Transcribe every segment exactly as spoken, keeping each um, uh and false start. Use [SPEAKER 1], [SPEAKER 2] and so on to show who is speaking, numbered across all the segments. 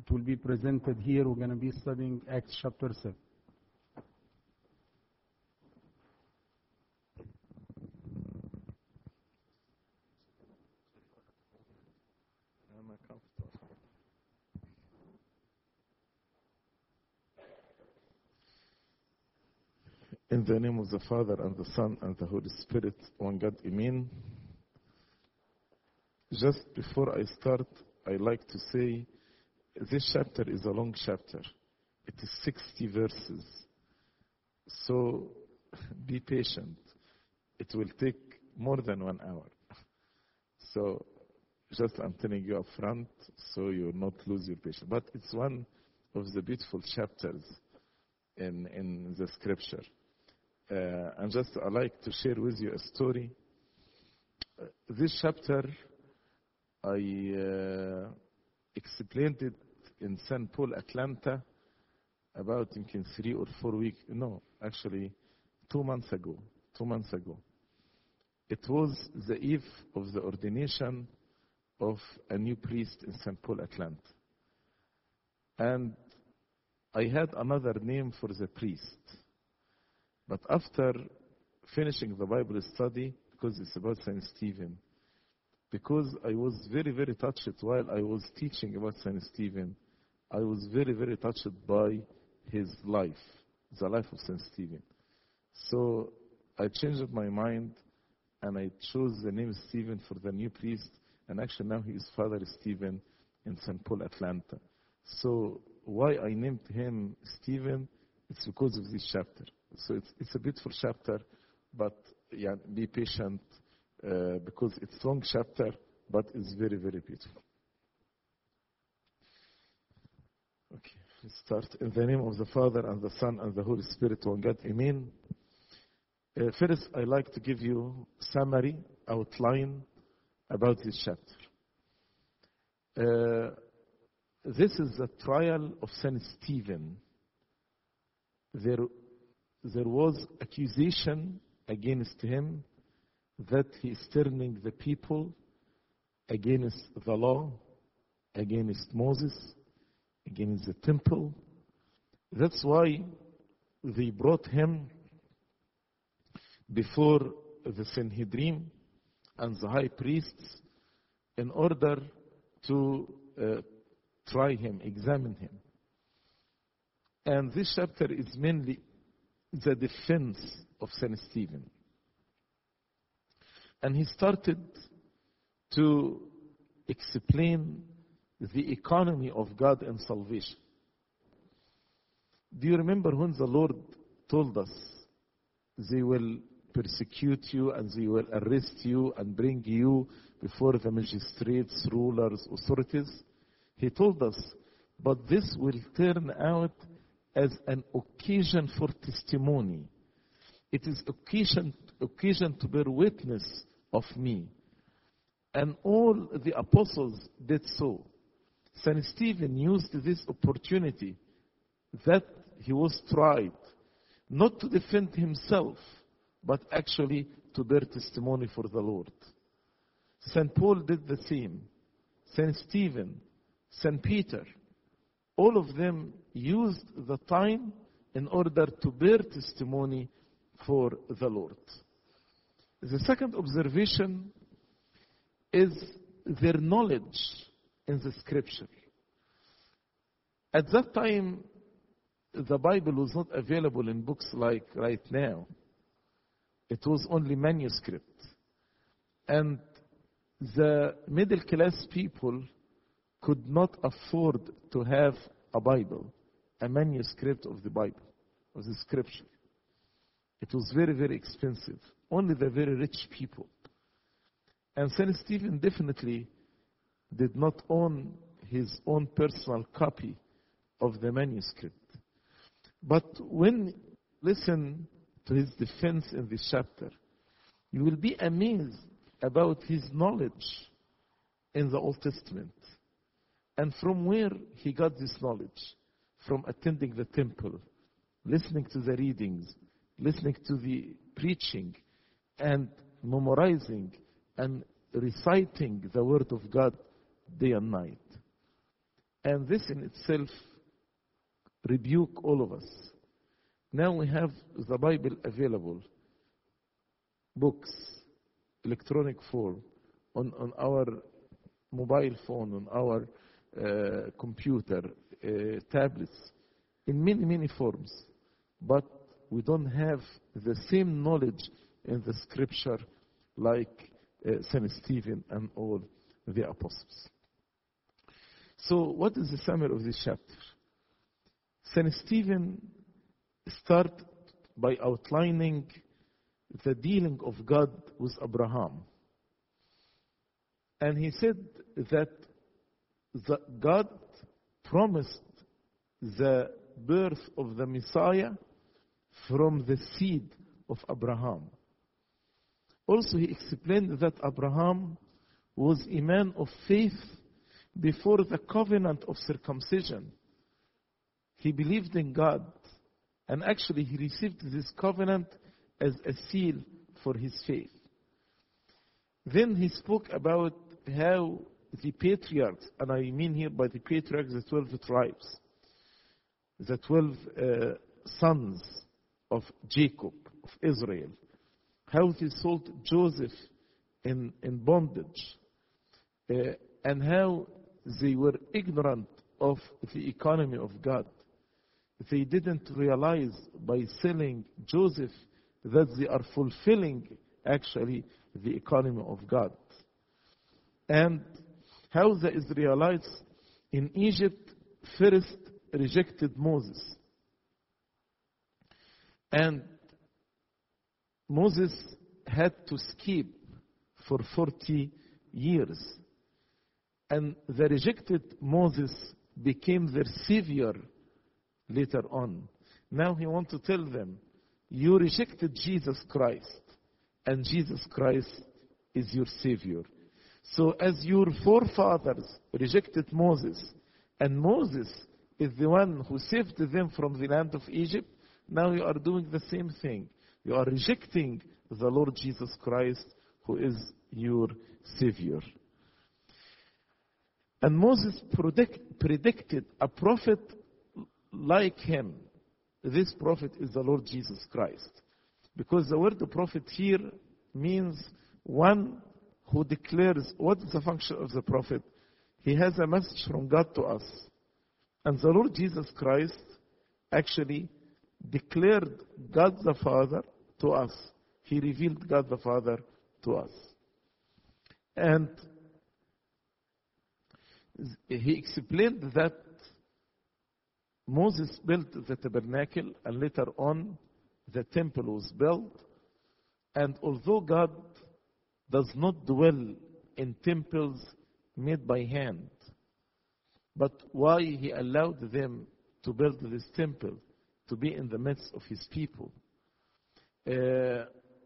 [SPEAKER 1] It will be presented here. We're going to be studying Acts chapter seven.
[SPEAKER 2] In the name of the Father, and the Son, and the Holy Spirit, one God, Amen. Just before I start, I like to say this chapter is a long chapter. It is sixty verses. So be patient. It will take more than one hour. So just I'm telling you up front so you will not lose your patience. But it's one of the beautiful chapters in, in the scripture. Uh, and just I like to share with you a story. Uh, this chapter, I uh, explained it in Saint Paul, Atlanta, about in three or four weeks. No, actually, two months ago. Two months ago. It was the eve of the ordination of a new priest in Saint Paul, Atlanta. And I had another name for the priest. But after finishing the Bible study, because it's about Saint Stephen, because I was very, very touched while I was teaching about Saint Stephen, I was very, very touched by his life, the life of Saint Stephen. So I changed my mind and I chose the name Stephen for the new priest, and actually now he is Father Stephen in Saint Paul, Atlanta. So why I named him Stephen? It's because of this chapter. So it's, it's a beautiful chapter, but yeah, be patient uh, because it's a long chapter, but it's very, very beautiful. Okay, let's start. In the name of the Father, and the Son, and the Holy Spirit, one God, Amen. Uh, first, I'd like to give you a summary, outline about this chapter. Uh, this is the trial of Saint Stephen. There There was accusation against him that he is turning the people against the law, against Moses, against the temple. That's why they brought him before the Sanhedrin and the high priests in order to uh, try him, examine him. And this chapter is mainly the defense of Saint Stephen. And he started to explain the economy of God and salvation. Do you remember when the Lord told us they will persecute you and they will arrest you and bring you before the magistrates, rulers, authorities? He told us, but this will turn out as an occasion for testimony. It is occasion, occasion to bear witness of me. And all the apostles did so. Saint Stephen used this opportunity that he was tried, not to defend himself, but actually to bear testimony for the Lord. Saint Paul did the same. Saint Stephen, Saint Peter, all of them used the time in order to bear testimony for the Lord. The second observation is their knowledge in the scripture. At that time, the Bible was not available in books like right now. It was only manuscript. And the middle class people could not afford to have a Bible, a manuscript of the Bible, of the scripture. It was very, very expensive. Only the very rich people. And Saint Stephen definitely did not own his own personal copy of the manuscript. But when you listen to his defense in this chapter, you will be amazed about his knowledge in the Old Testament. And from where he got this knowledge? From attending the temple, listening to the readings, listening to the preaching, and memorizing and reciting the Word of God day and night. And this in itself rebuke all of us. Now we have the Bible available, books, electronic form, on, on our mobile phone, on our uh, computer, uh, tablets, in many, many forms. But we don't have the same knowledge in the scripture like uh, Saint Stephen and all the apostles. So what is the summary of this chapter? Saint Stephen started by outlining the dealing of God with Abraham. And he said that the God promised the birth of the Messiah from the seed of Abraham. Also, he explained that Abraham was a man of faith before the covenant of circumcision. He believed in God, and actually he received this covenant as a seal for his faith. Then he spoke about how the patriarchs, and I mean here by the patriarchs the twelve tribes, the twelve uh, sons of Jacob, of Israel, how they sold Joseph in, in bondage, uh, and how they were ignorant of the economy of God. They didn't realize by selling Joseph that they are fulfilling actually the economy of God. And how the Israelites in Egypt first rejected Moses. And Moses had to escape for forty years. And the rejected Moses became their savior later on. Now he wants to tell them, you rejected Jesus Christ, and Jesus Christ is your savior. So as your forefathers rejected Moses, and Moses is the one who saved them from the land of Egypt, now you are doing the same thing. You are rejecting the Lord Jesus Christ, who is your savior. And Moses predict, predicted a prophet like him. This prophet is the Lord Jesus Christ. Because the word prophet here means one who declares, what is the function of the prophet? He has a message from God to us. And the Lord Jesus Christ actually declared God the Father to us. He revealed God the Father to us. And he explained that Moses built the tabernacle, and later on the temple was built. And although God does not dwell in temples made by hand, but why he allowed them to build this temple, to be in the midst of his people. Uh,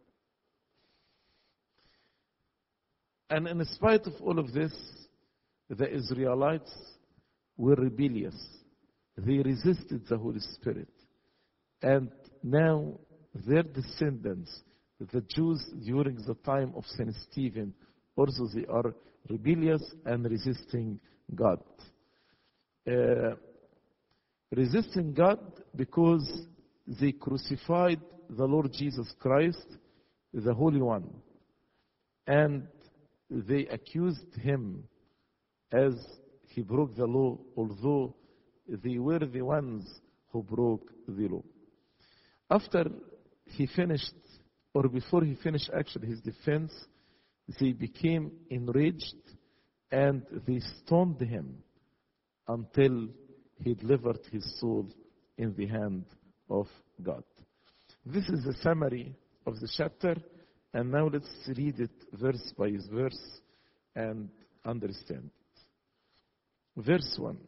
[SPEAKER 2] and in spite of all of this, the Israelites were rebellious. They resisted the Holy Spirit. And now their descendants, the Jews during the time of Saint Stephen, also they are rebellious and resisting God. Uh, resisting God because they crucified the Lord Jesus Christ, the Holy One. And they accused him as he broke the law, although they were the ones who broke the law. After he finished, or before he finished actually his defense, they became enraged and they stoned him until he delivered his soul in the hand of God. This is a summary of the chapter, and now let's read it verse by verse and understand. Verse one.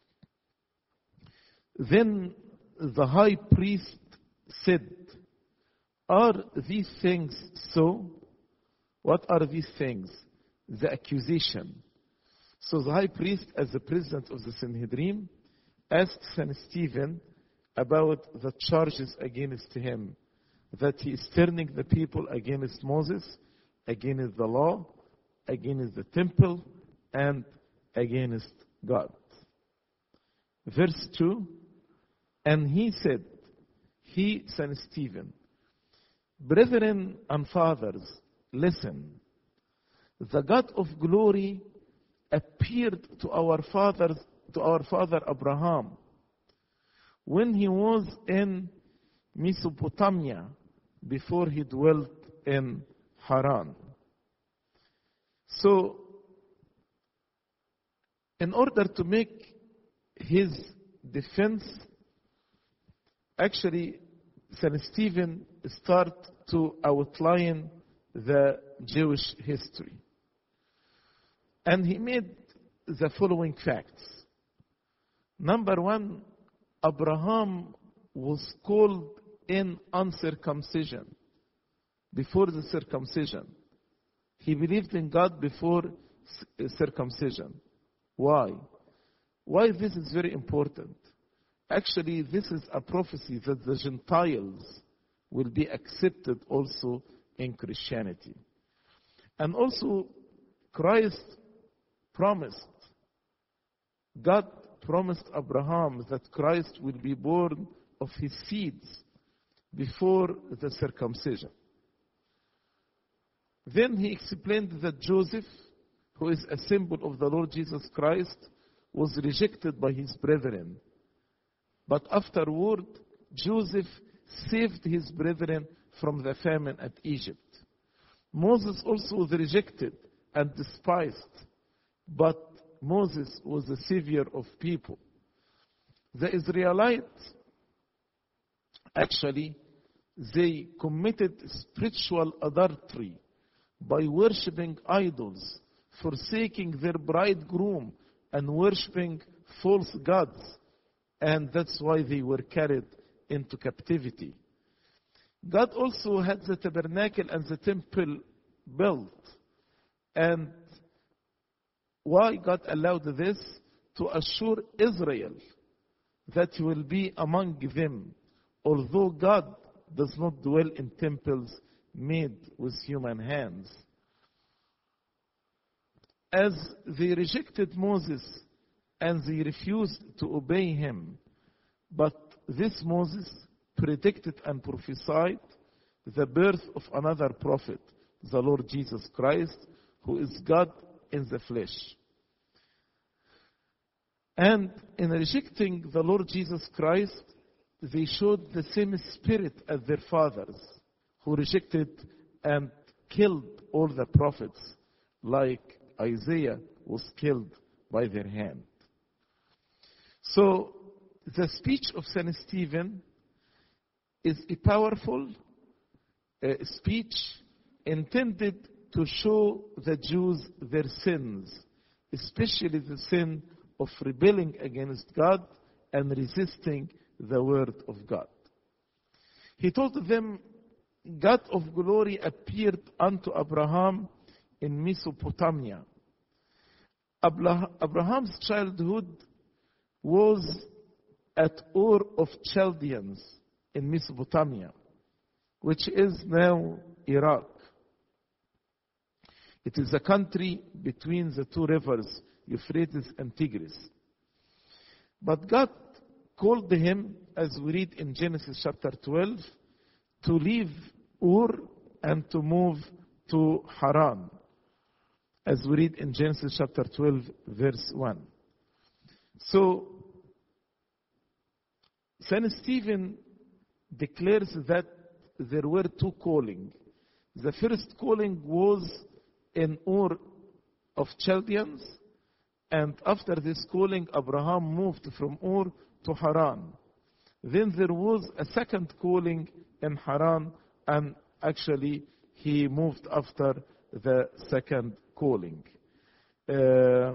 [SPEAKER 2] Then the high priest said, are these things so? What are these things? The accusation. So the high priest, as the president of the Sanhedrin, asked Saint Stephen about the charges against him, that he is turning the people against Moses, against the law, against the temple, and against God. verse two, and he said, he, Saint Stephen, brethren and fathers, listen. The God of glory appeared to our fathers, to our father Abraham, when he was in Mesopotamia, before he dwelt in Haran. So, in order to make his defense, actually, Saint Stephen started to outline the Jewish history. And he made the following facts. Number one, Abraham was called in uncircumcision, before the circumcision. He believed in God before circumcision. Why? Why this is very important? Actually, this is a prophecy that the Gentiles will be accepted also in Christianity. And also, Christ promised, God promised Abraham that Christ will be born of his seeds before the circumcision. Then he explained that Joseph, who is a symbol of the Lord Jesus Christ, was rejected by his brethren. But afterward, Joseph saved his brethren from the famine at Egypt. Moses also was rejected and despised, but Moses was the savior of people. The Israelites, actually, they committed spiritual adultery by worshipping idols, forsaking their bridegroom and worshipping false gods. And that's why they were carried into captivity. God also had the tabernacle and the temple built. And why God allowed this? To assure Israel that he will be among them, although God does not dwell in temples made with human hands. As they rejected Moses and they refused to obey him, but this Moses predicted and prophesied the birth of another prophet, the Lord Jesus Christ, who is God in the flesh. And in rejecting the Lord Jesus Christ, they showed the same spirit as their fathers, who rejected and killed all the prophets, like Isaiah was killed by their hand. So, the speech of Saint Stephen is a powerful uh, speech intended to show the Jews their sins, especially the sin of rebelling against God and resisting the word of God. He told them, God of glory appeared unto Abraham in Mesopotamia. Abraham's childhood was at Ur of Chaldeans in Mesopotamia, which is now Iraq. It is a country between the two rivers, Euphrates and Tigris. But God called him, as we read in Genesis chapter twelve, to leave Ur and to move to Haran, as we read in Genesis chapter twelve, verse one. So, Saint Stephen declares that there were two callings. The first calling was in Ur of Chaldeans, and after this calling, Abraham moved from Ur to Haran. Then there was a second calling in Haran, and actually he moved after the second calling uh,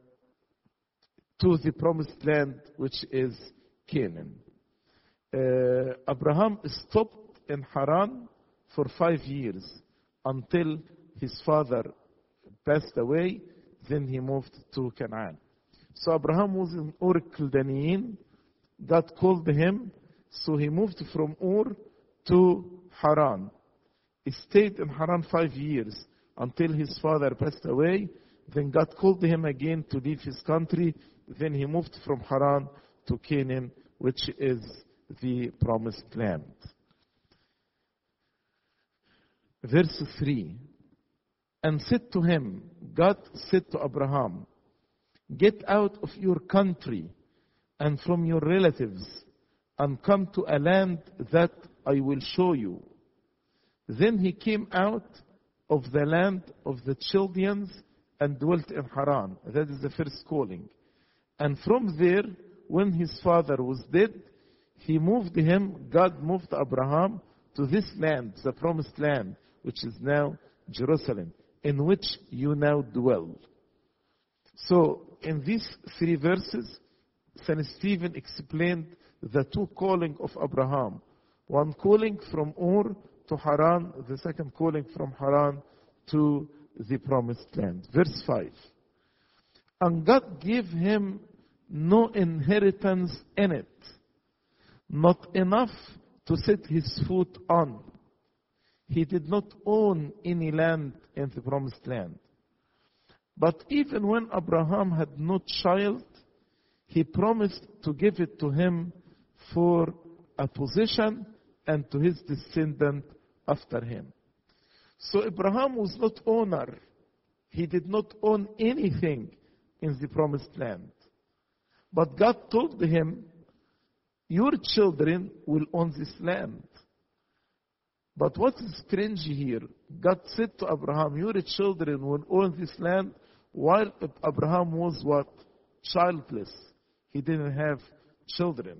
[SPEAKER 2] to the promised land, which is Canaan. Uh, Abraham stopped in Haran for five years until his father passed away. Then he moved to Canaan. So Abraham was in Ur Chaldean. God called him, so he moved from Ur to Haran. He stayed in Haran five years until his father passed away. Then God called him again to leave his country. Then he moved from Haran to Canaan, which is the promised land. Verse three. And said to him, God said to Abraham, get out of your country and from your relatives and come to a land that I will show you. Then he came out of the land of the Chaldeans and dwelt in Haran. That is the first calling. And from there, when his father was dead, he moved him, God moved Abraham to this land, the promised land, which is now Jerusalem, in which you now dwell. So, in these three verses, Saint Stephen explained the two calling of Abraham. One calling from Ur to Haran, the second calling from Haran to the promised land. Verse five. And God gave him no inheritance in it, not enough to set his foot on. He did not own any land in the promised land. But even when Abraham had no child, he promised to give it to him for a possession and to his descendant after him. So Abraham was not owner. He did not own anything in the promised land. But God told him, your children will own this land. But what is strange here, God said to Abraham, your children will own this land, while Abraham was what? Childless. He didn't have children.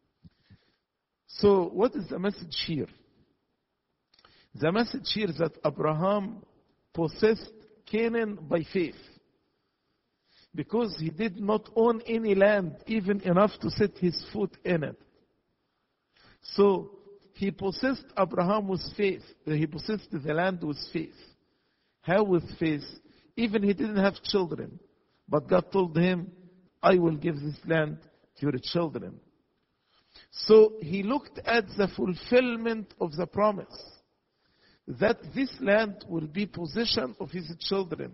[SPEAKER 2] So what is the message here? The message here is that Abraham possessed Canaan by faith. Because he did not own any land, even enough to set his foot in it. So, he possessed Abraham with faith. He possessed the land with faith. How with faith? Even he didn't have children. But God told him, I will give this land to your children. So, he looked at the fulfillment of the promise. That this land will be possession of his children.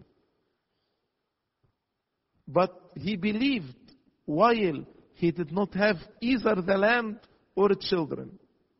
[SPEAKER 2] But he believed while he did not have either the land or children.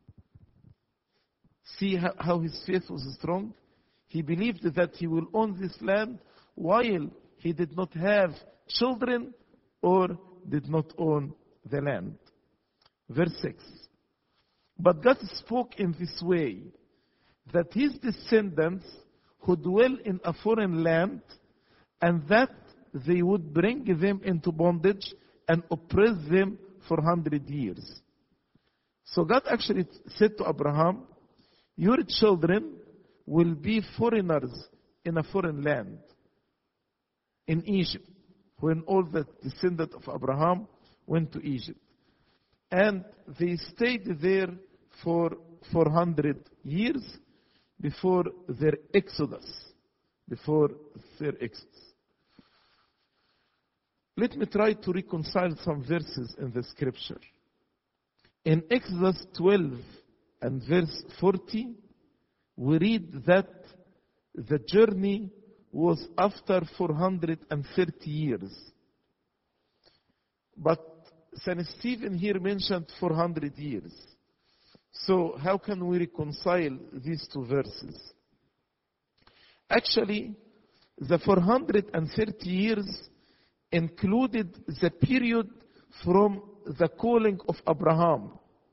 [SPEAKER 2] See how, how his faith was strong? He believed that he will own this land while he did not have children or did not own the land. Verse six. But God spoke in this way, that his descendants who dwell in a foreign land, and that they would bring them into bondage and oppress them for hundred years. So God actually said to Abraham, your children will be foreigners in a foreign land, in Egypt, when all the descendants of Abraham went to Egypt. And they stayed there for four hundred years before their exodus. Before their exodus. Let me try to reconcile some verses in the scripture. In Exodus twelve and verse forty, we read that the journey was after four hundred thirty years. But Saint Stephen here mentioned four hundred years. So how can we reconcile these two verses? Actually, the four hundred thirty years included the period from the calling of Abraham.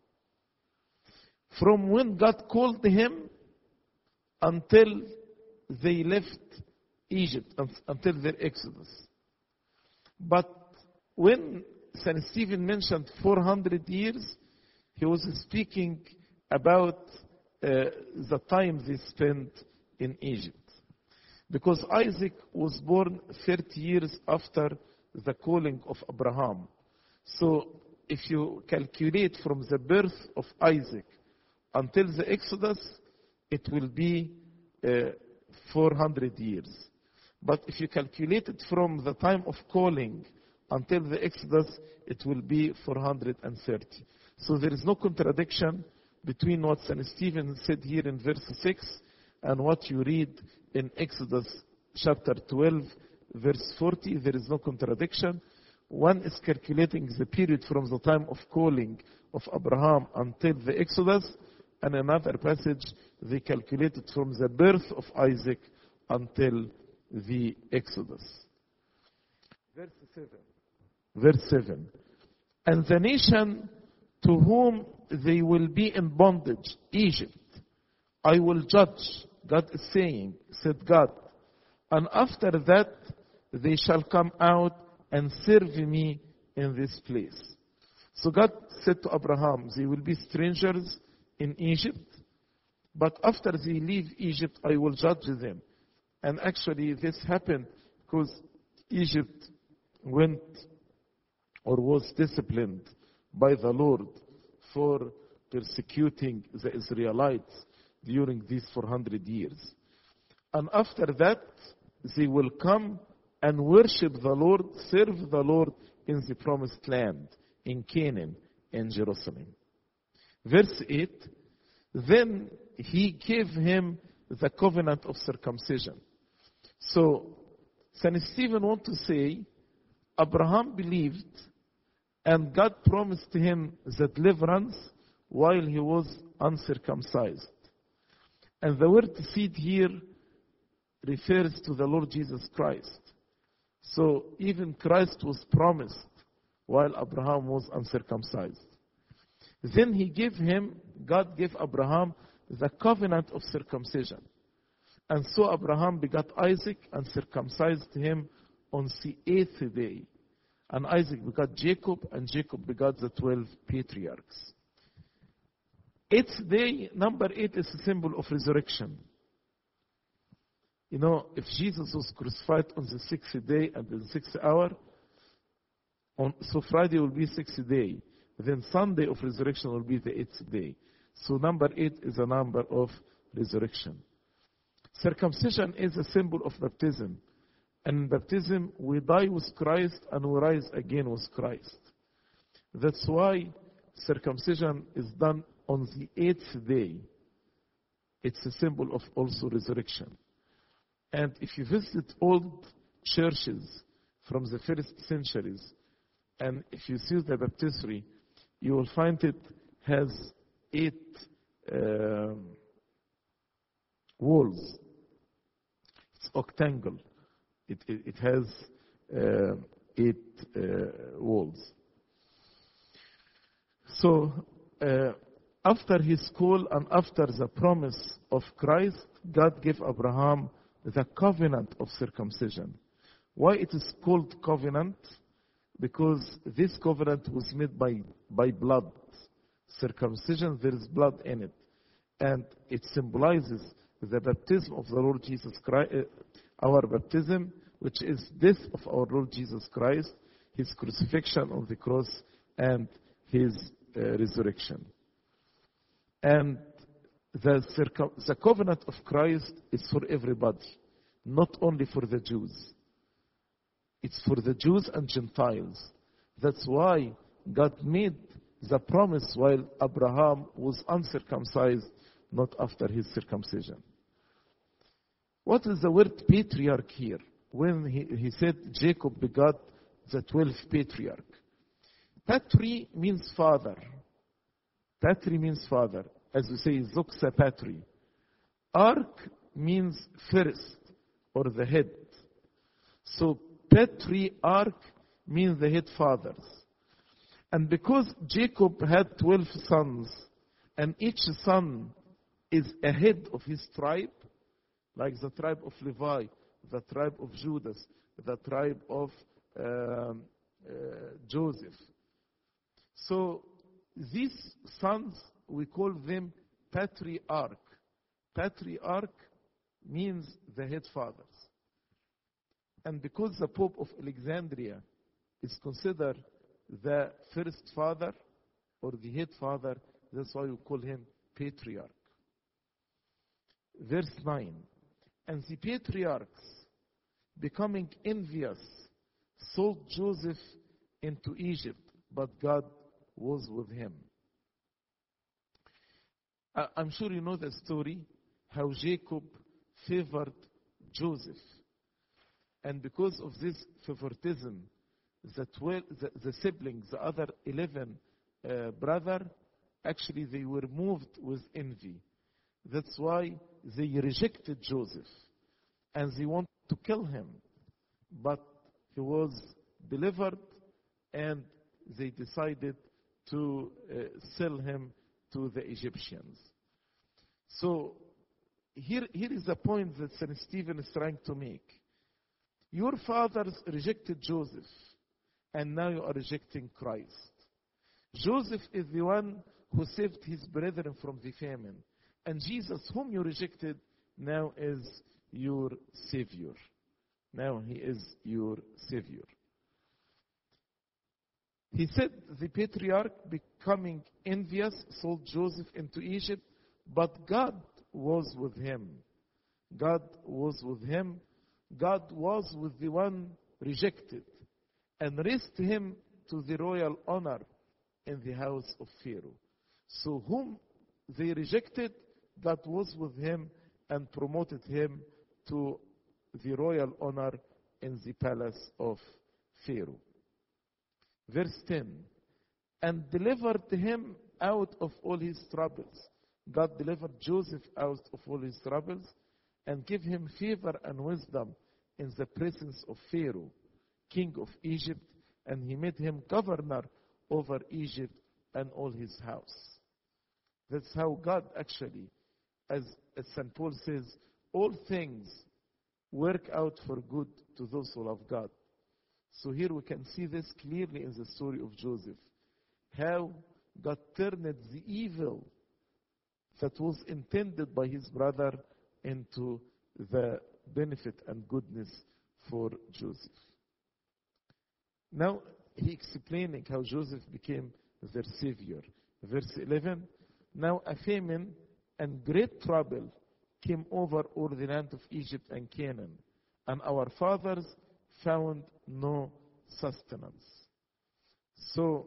[SPEAKER 2] From when God called him until they left Egypt, until their exodus. But when Saint Stephen mentioned four hundred years, he was speaking about uh, the time they spent in Egypt. Because Isaac was born thirty years after the calling of Abraham. So if you calculate from the birth of Isaac until the Exodus, it will be uh, four hundred years. But if you calculate it from the time of calling until the Exodus, it will be four hundred thirty. So there is no contradiction between what Saint Stephen said here in verse six and what you read in Exodus chapter twelve, verse forty. There is no contradiction. one is calculating the period from the time of calling of Abraham until the Exodus, and another passage, they calculated from the birth of Isaac until the Exodus. Verse seven. Verse seven. And the nation to whom they will be in bondage, Egypt, I will judge. God is saying, said God. And after that, they shall come out and serve me in this place. So God said to Abraham, they will be strangers in Egypt, but after they leave Egypt, I will judge them. And actually, this happened because Egypt went or was disciplined by the Lord for persecuting the Israelites during these four hundred years. And after that, they will come and worship the Lord, serve the Lord in the promised land, in Canaan, in Jerusalem. Verse eight, then he gave him the covenant of circumcision. So, Saint Stephen wants to say, Abraham believed, and God promised him the deliverance while he was uncircumcised. And the word seed here refers to the Lord Jesus Christ. So even Christ was promised while Abraham was uncircumcised. Then he gave him, God gave Abraham the covenant of circumcision. And so Abraham begot Isaac and circumcised him on the eighth day. And Isaac begot Jacob, and Jacob begot the twelve patriarchs. Eighth day, number eight, is a symbol of resurrection. You know, if Jesus was crucified on the sixth day and the sixth hour, on, so Friday will be sixth day. Then Sunday of resurrection will be the eighth day. So number eight is a number of resurrection. Circumcision is a symbol of baptism. And in baptism, we die with Christ and we rise again with Christ. That's why circumcision is done on the eighth day. It's a symbol of also resurrection. And if you visit old churches from the first centuries, and if you see the baptistry, you will find it has eight uh, walls. It's octangle. It, it, it has uh, eight uh, walls. So, uh, after his call and after the promise of Christ, God gave Abraham the covenant of circumcision. Why it is called covenant? Because this covenant was made by, by blood. Circumcision, there is blood in it. And it symbolizes the baptism of the Lord Jesus Christ, uh, our baptism, which is death of our Lord Jesus Christ, his crucifixion on the cross, and his uh, resurrection. And the, circum- the covenant of Christ is for everybody, not only for the Jews. It's for the Jews and Gentiles. That's why God made the promise while Abraham was uncircumcised, not after his circumcision. What is the word patriarch here? When he, he said Jacob begot the twelfth patriarch. Patri means father. Patri means father. As we say, Zoxa Patri. Ark means first, or the head. So patriarch means the head fathers. And because Jacob had twelve sons, and each son is a head of his tribe, like the tribe of Levi, the tribe of Judah, the tribe of um, uh, Joseph. So these sons, we call them patriarch. Patriarch means the head fathers. And because the Pope of Alexandria is considered the first father or the head father, that's why we call him patriarch. Verse nine. And the patriarchs, becoming envious, sold Joseph into Egypt, but God was with him. I'm sure you know the story, how Jacob favored Joseph. And because of this favoritism, the, twelve, the, the siblings, the other eleven uh, brother, actually they were moved with envy. That's why they rejected Joseph and they wanted to kill him. But he was delivered and they decided to uh, sell him to the Egyptians. So here, here is the point that Saint Stephen is trying to make. Your fathers rejected Joseph, and now you are rejecting Christ. Joseph is the one who saved his brethren from the famine. And Jesus, whom you rejected, now is your Savior. Now he is your Savior. He said the patriarch, becoming envious, sold Joseph into Egypt, but God was with him. God was with him. God was with the one rejected and raised him to the royal honor in the house of Pharaoh. So whom they rejected, God was with him and promoted him to the royal honor in the palace of Pharaoh. Verse ten, and delivered him out of all his troubles. God delivered Joseph out of all his troubles and gave him favor and wisdom in the presence of Pharaoh, king of Egypt, and he made him governor over Egypt and all his house. That's how God actually, as, as Saint Paul says, all things work out for good to those who love God. So here we can see this clearly in the story of Joseph. How God turned the evil that was intended by his brother into the benefit and goodness for Joseph. Now he explaining how Joseph became their savior. Verse eleven, now a famine and great trouble came over all the land of Egypt and Canaan, and our fathers found no sustenance. So,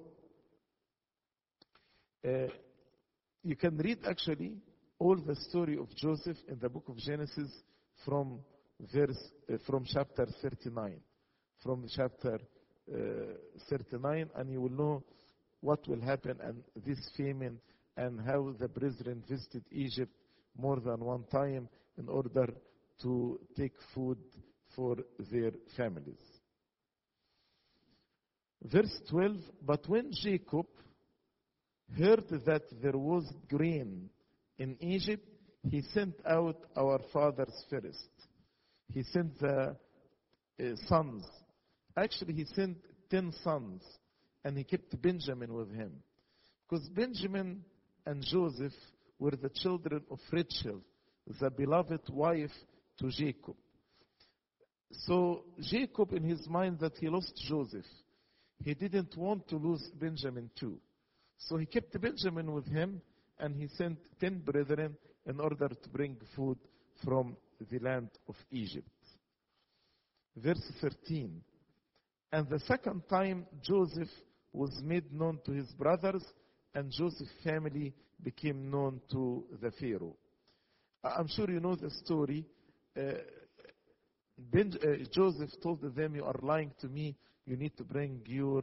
[SPEAKER 2] uh, you can read actually all the story of Joseph in the book of Genesis from verse, uh, from chapter thirty-nine. From chapter uh, thirty-nine, and you will know what will happen and this famine and how the brethren visited Egypt more than one time in order to take food for their families. Verse twelve, but when Jacob heard that there was grain in Egypt, he sent out our fathers first. He sent the uh, sons. Actually, he sent ten sons, and he kept Benjamin with him. Because Benjamin and Joseph were the children of Rachel, the beloved wife to Jacob. So Jacob, in his mind that he lost Joseph, he didn't want to lose Benjamin too. So he kept Benjamin with him, and he sent ten brethren in order to bring food from the land of Egypt. Verse thirteen, and the second time Joseph was made known to his brothers, and Joseph's family became known to the Pharaoh. I'm sure you know the story. Uh, ben, uh, Joseph told them, you are lying to me, you need to bring your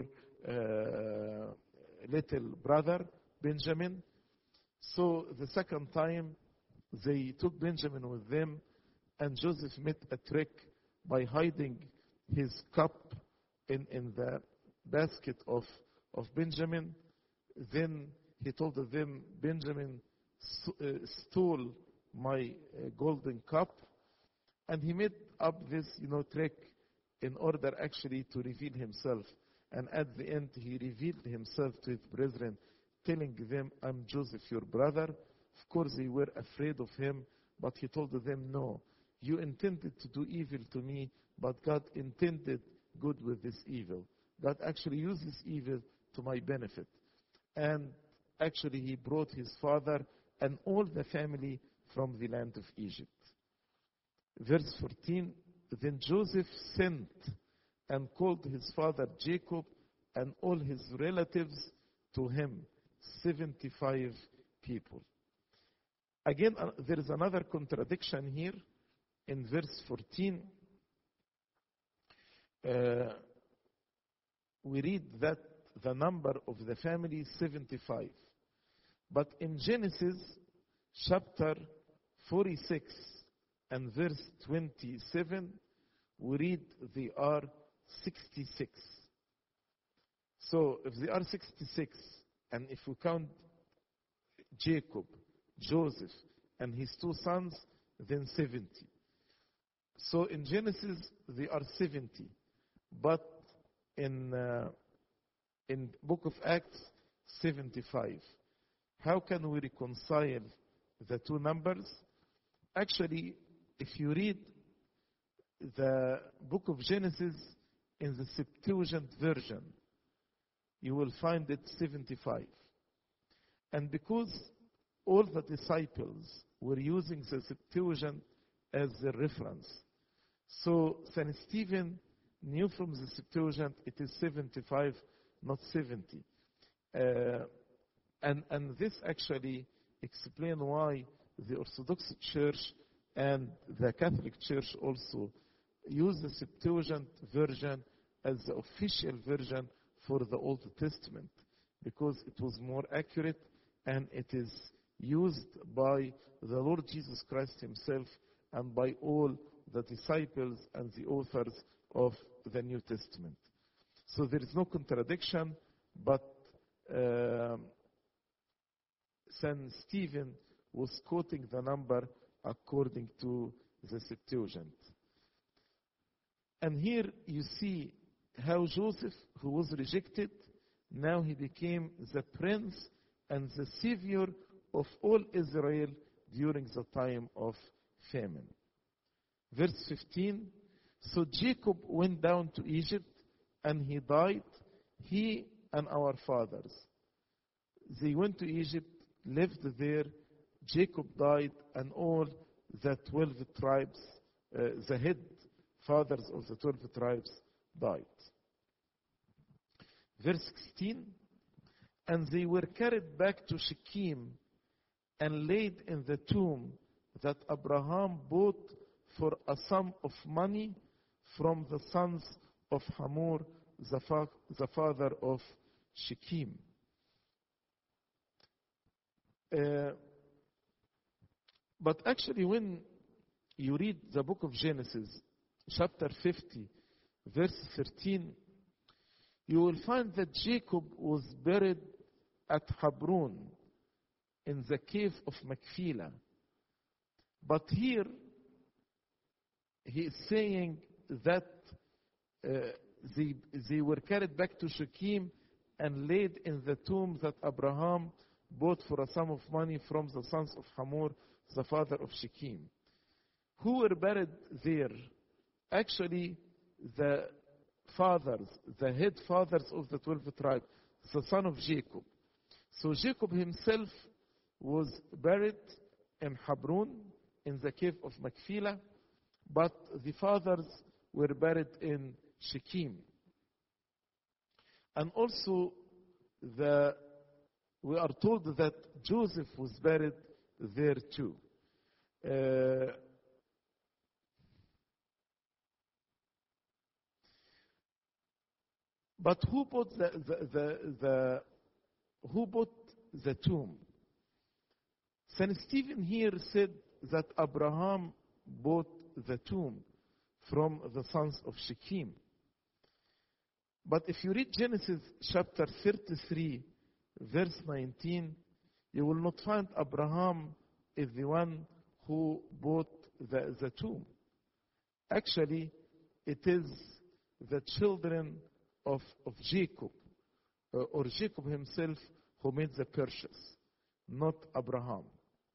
[SPEAKER 2] uh, little brother, Benjamin. So the second time, they took Benjamin with them, and Joseph made a trick by hiding his cup in, in the basket of, of Benjamin. Then he told them, Benjamin uh, stole my uh, golden cup, and he made up this, you know, trick in order actually to reveal himself. And at the end, he revealed himself to his brethren, telling them, I'm Joseph, your brother. Of course, they were afraid of him, but he told them, no, you intended to do evil to me, but God intended good with this evil. God actually used this evil to my benefit. And actually, he brought his father and all the family from the land of Egypt. Verse fourteen, then Joseph sent and called his father Jacob and all his relatives to him, seventy-five people. Again, uh, there is another contradiction here in verse fourteen. Uh, we read that the number of the family is seventy-five. But in Genesis chapter forty-six and verse twenty-seven, we read they are sixty-six. So if they are sixty-six, and if we count Jacob, Joseph, and his two sons, then seventy. So in Genesis they are seventy, but in uh, in Book of Acts seventy-five. How can we reconcile the two numbers? Actually, if you read the book of Genesis in the Septuagint version, you will find it seventy-five. And because all the disciples were using the Septuagint as a reference, so Saint Stephen knew from the Septuagint it is seventy-five, not seventy. Uh, and, and this actually explains why the Orthodox Church and the Catholic Church also use the Septuagint version as the official version for the Old Testament, because it was more accurate and it is used by the Lord Jesus Christ himself and by all the disciples and the authors of the New Testament. So there is no contradiction, but uh, Saint Stephen was quoting the number according to the Septuagint. And here you see how Joseph, who was rejected, now he became the prince and the savior of all Israel during the time of famine. Verse fifteen, so Jacob went down to Egypt and he died, he and our fathers. They went to Egypt, lived there, Jacob died, and all the twelve tribes, uh, the head fathers of the twelve tribes died. Verse sixteen, and they were carried back to Shechem and laid in the tomb that Abraham bought for a sum of money from the sons of Hamor, the, fa- the father of Shechem. Uh, but actually, when you read the book of Genesis, chapter fifty, verse thirteen, you will find that Jacob was buried at Hebron in the cave of Machpelah. But here, he is saying that uh, they, they were carried back to Shechem and laid in the tomb that Abraham bought for a sum of money from the sons of Hamor, the father of Shechem. Who were buried there? Actually, the fathers, the head fathers of the twelve tribes, the son of Jacob. So Jacob himself was buried in Hebron, in the cave of Machpelah, but the fathers were buried in Shechem. And also, the, we are told that Joseph was buried there too. Uh, but who bought the, the, the, the who bought the tomb? Saint Stephen here said that Abraham bought the tomb from the sons of Shechem. But if you read Genesis chapter thirty-three, verse nineteen, you will not find Abraham is the one who bought the, the tomb. Actually, it is the children of, of Jacob, uh, or Jacob himself, who made the purchase, not Abraham.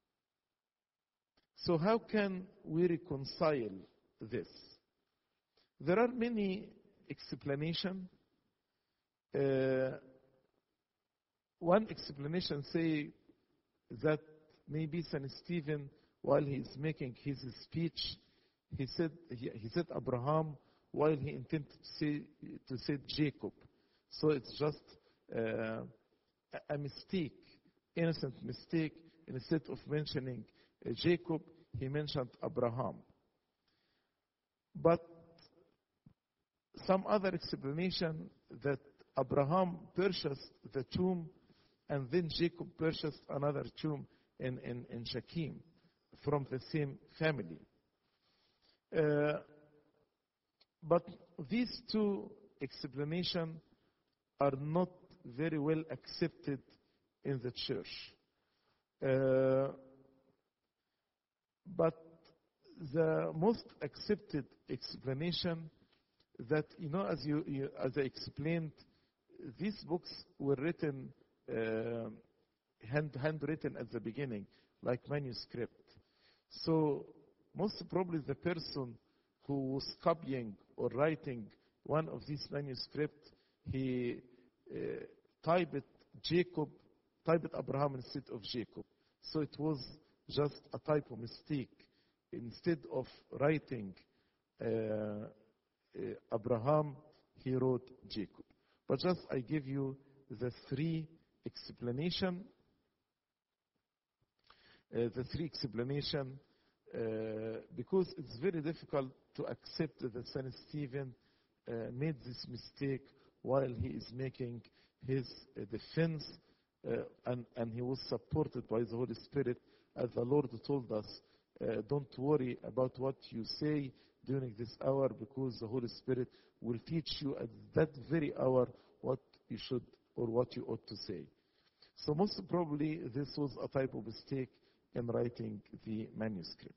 [SPEAKER 2] So how can we reconcile this? There are many explanations. Uh, one explanation say that maybe Saint Stephen, while he is making his speech, he said he, he said Abraham while he intended to say to say Jacob. So it's just uh, a mistake, innocent mistake. Instead of mentioning uh, Jacob, he mentioned Abraham. But some other explanation that Abraham purchased the tomb, and then Jacob purchased another tomb in, in, in Shechem from the same family. Uh, but these two explanations are not very well accepted in the church. Uh, but the most accepted explanation that, you know, as you, you as I explained, these books were written, uh, hand, handwritten at the beginning, like manuscript. So most probably the person who was copying or writing one of these manuscripts, he uh, typed Jacob, typed Abraham instead of Jacob. So it was just a typo mistake. Instead of writing uh, uh, Abraham, he wrote Jacob. But just I give you the three explanation, uh, the three explanation, uh, because it's very difficult to accept that Saint Stephen uh, made this mistake while he is making his uh, defense, uh, and, and he was supported by the Holy Spirit, as the Lord told us. Uh, don't worry about what you say during this hour, because the Holy Spirit will teach you at that very hour what you should or what you ought to say. So most probably this was a type of mistake in writing the manuscript.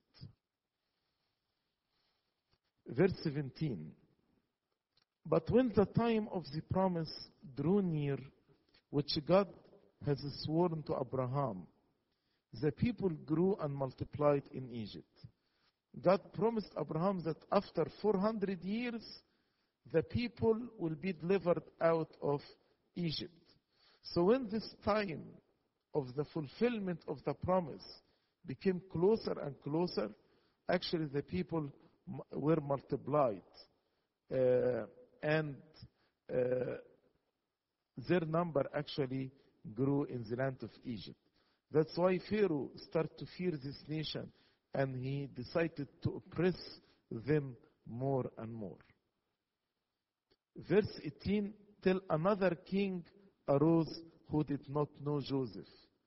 [SPEAKER 2] Verse seventeen. But when the time of the promise drew near, which God has sworn to Abraham, the people grew and multiplied in Egypt. God promised Abraham that after four hundred years, the people will be delivered out of Egypt. So when this time of the fulfillment of the promise became closer and closer, actually the people were multiplied. Uh, and uh, their number actually grew in the land of Egypt. That's why Pharaoh started to fear this nation, and he decided to oppress them more and more. Verse eighteen, till another king arose who did not know Joseph.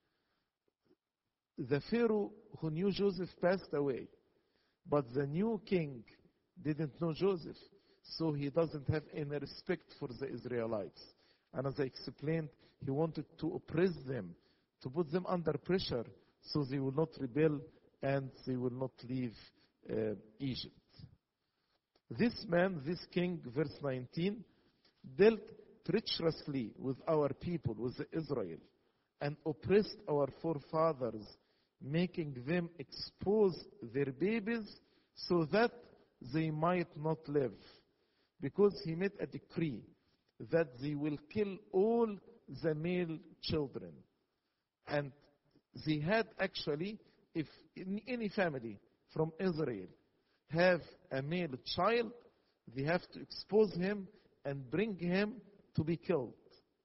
[SPEAKER 2] The Pharaoh who knew Joseph passed away, but the new king didn't know Joseph, so he doesn't have any respect for the Israelites. And as I explained, he wanted to oppress them, to put them under pressure, so they will not rebel and they will not leave uh, Egypt. This man, this king, verse nineteen, dealt treacherously with our people, with Israel, and oppressed our forefathers, making them expose their babies so that they might not live. Because he made a decree that they will kill all the male children. And they had actually, if in any family from Israel have a male child, they have to expose him and bring him to be killed.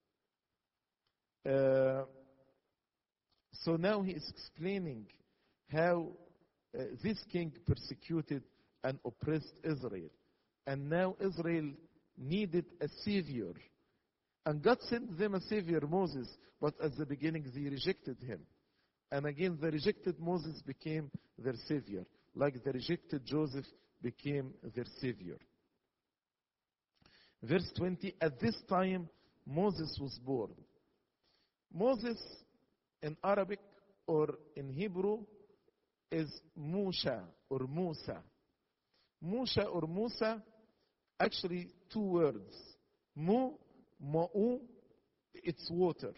[SPEAKER 2] Uh, so now he is explaining how uh, this king persecuted and oppressed Israel. And now Israel needed a savior. And God sent them a savior, Moses, but at the beginning they rejected him. And again, the rejected Moses became their savior, like the rejected Joseph became their savior. Verse twenty, at this time Moses was born. Moses in Arabic or in Hebrew is Musha or Musa. Musha or Musa, actually two words. Mu, ma'u, it's water.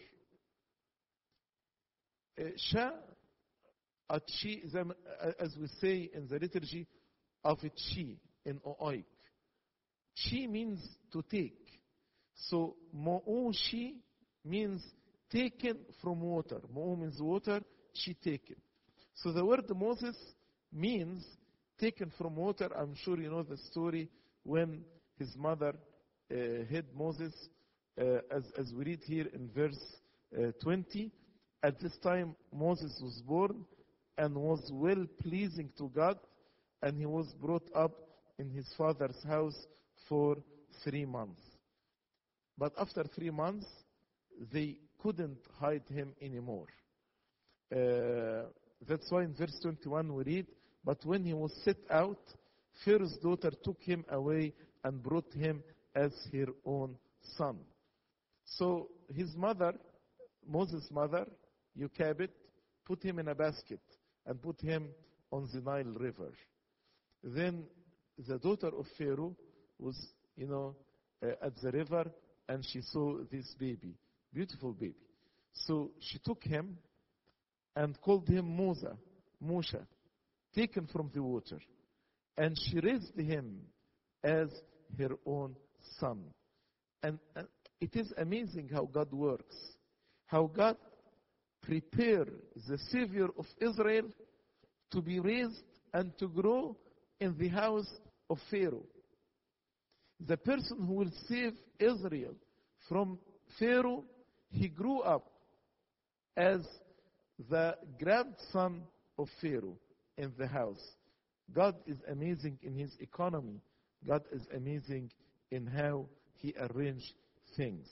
[SPEAKER 2] Uh, Sha, atchi, as we say in the liturgy, of chi in Oik. Chi means to take. So ma'u shi means taken from water. Ma'u means water, chi taken. So the word Moses means taken from water. I'm sure you know the story when his mother uh, hid Moses, uh, as, as we read here in verse uh, twenty. At this time Moses was born and was well pleasing to God, and he was brought up in his father's house for three months. But after three months, they couldn't hide him anymore. Uh, that's why in verse twenty-one we read, but when he was set out, Pharaoh's daughter took him away and brought him as her own son. So his mother, Moses' mother, Jochebed, put him in a basket and put him on the Nile River. Then the daughter of Pharaoh was, you know, uh, at the river, and she saw this baby, beautiful baby. So she took him and called him Musa, Moshe, taken from the water. And she raised him as her own son. And, and it is amazing how God works. How God prepared the Savior of Israel to be raised and to grow in the house of Pharaoh. The person who will save Israel from Pharaoh, he grew up as the grandson of Pharaoh in the house. God is amazing in his economy. God is amazing in how he arranged things.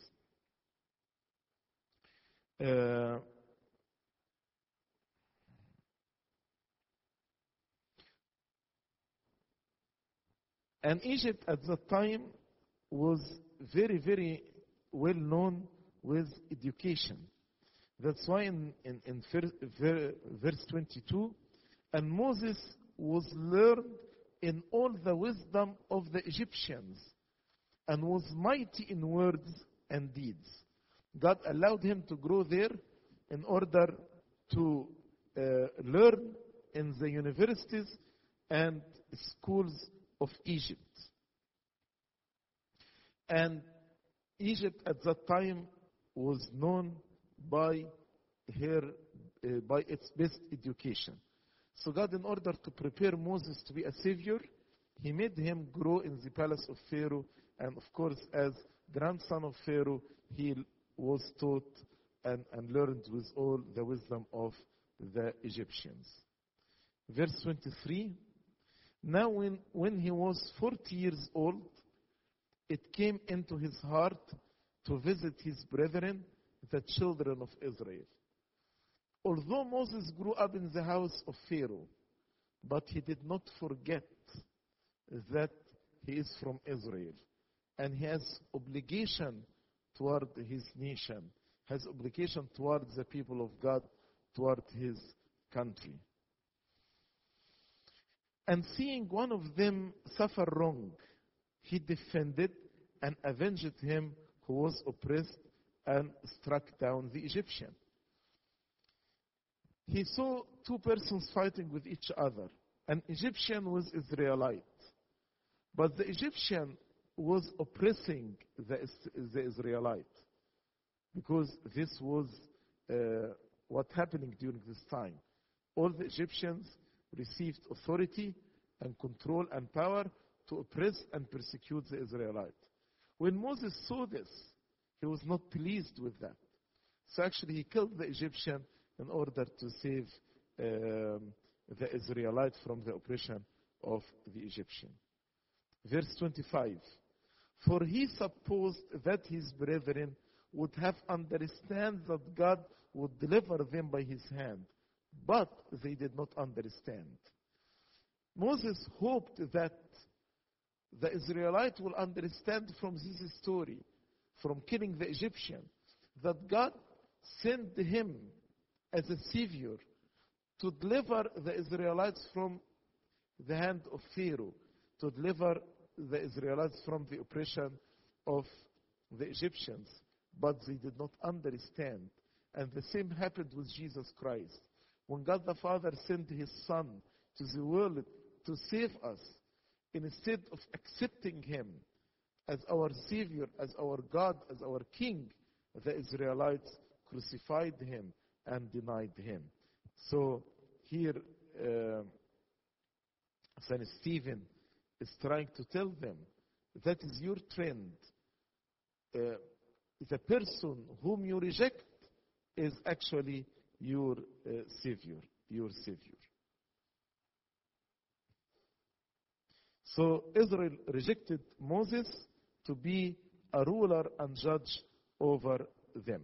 [SPEAKER 2] Uh, and Egypt at that time was very, very well known with education. That's why in, in, in verse twenty-two, and Moses was learned in all the wisdom of the Egyptians and was mighty in words and deeds. God allowed him to grow there in order to uh, learn in the universities and schools of Egypt. And Egypt at that time was known by her, uh, by its best education. So God, in order to prepare Moses to be a savior, he made him grow in the palace of Pharaoh. And of course, as grandson of Pharaoh, he was taught and, and learned with all the wisdom of the Egyptians. Verse twenty-three, now when, when he was forty years old, it came into his heart to visit his brethren, the children of Israel. Although Moses grew up in the house of Pharaoh, but he did not forget that he is from Israel. And he has obligation toward his nation, has obligation toward the people of God, toward his country. And seeing one of them suffer wrong, he defended and avenged him who was oppressed and struck down the Egyptian. He saw two persons fighting with each other. An Egyptian was Israelite. But the Egyptian was oppressing the, the Israelite. Because this was uh, what happening during this time. All the Egyptians received authority and control and power to oppress and persecute the Israelites. When Moses saw this, he was not pleased with that. So actually he killed the Egyptian in order to save um, the Israelites from the oppression of the Egyptian. Verse twenty-five, for he supposed that his brethren would have understand that God would deliver them by his hand, but they did not understand. Moses hoped that the Israelites will understand from this story, from killing the Egyptian, that God sent him as a savior to deliver the Israelites from the hand of Pharaoh, to deliver the Israelites from the oppression of the Egyptians. But they did not understand. And the same happened with Jesus Christ. When God the Father sent his Son to the world to save us, instead of accepting him as our Savior, as our God, as our King, the Israelites crucified him and denied him. So here, uh, Saint Stephen is trying to tell them that is your trend. Uh, the person whom you reject is actually your uh, Savior, your Savior. So Israel rejected Moses to be a ruler and judge over them.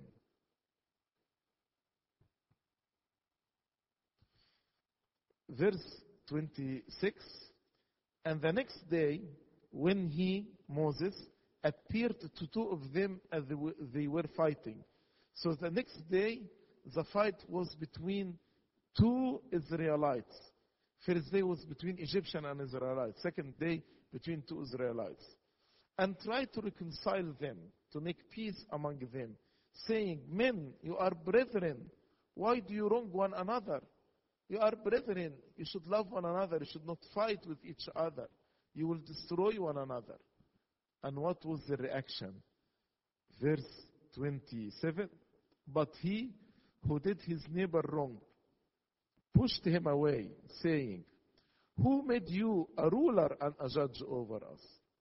[SPEAKER 2] Verse twenty-six, and the next day, when he, Moses, appeared to two of them as they were, they were fighting. So the next day, the fight was between two Israelites. First day was between Egyptian and Israelites. Second day, between two Israelites. And tried to reconcile them, to make peace among them, saying, men, you are brethren. Why do you wrong one another? You are brethren. You should love one another. You should not fight with each other. You will destroy one another. And what was the reaction? Verse twenty-seven. But he who did his neighbor wrong pushed him away, saying, who made you a ruler and a judge over us?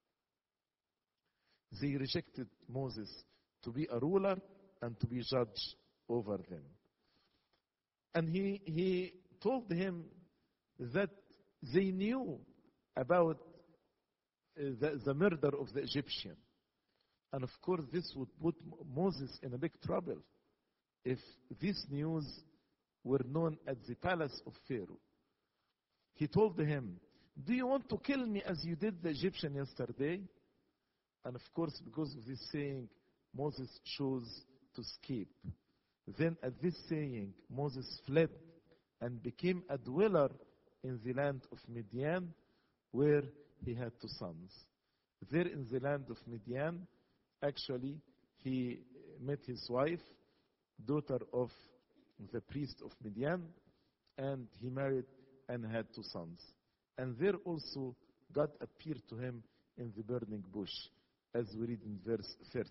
[SPEAKER 2] They rejected Moses to be a ruler and to be judge over them. And he, he told him that they knew about the, the murder of the Egyptian. And of course, this would put Moses in a big trouble if this news were known at the palace of Pharaoh. He told him, do you want to kill me as you did the Egyptian yesterday? And of course, because of this saying, Moses chose to escape. Then at this saying, Moses fled and became a dweller in the land of Midian, where he had two sons. There in the land of Midian, actually, he met his wife, daughter of the priest of Midian, and he married and had two sons. And there also God appeared to him in the burning bush, as we read in verse thirty.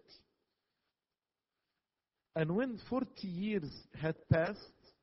[SPEAKER 2] And when forty years had passed,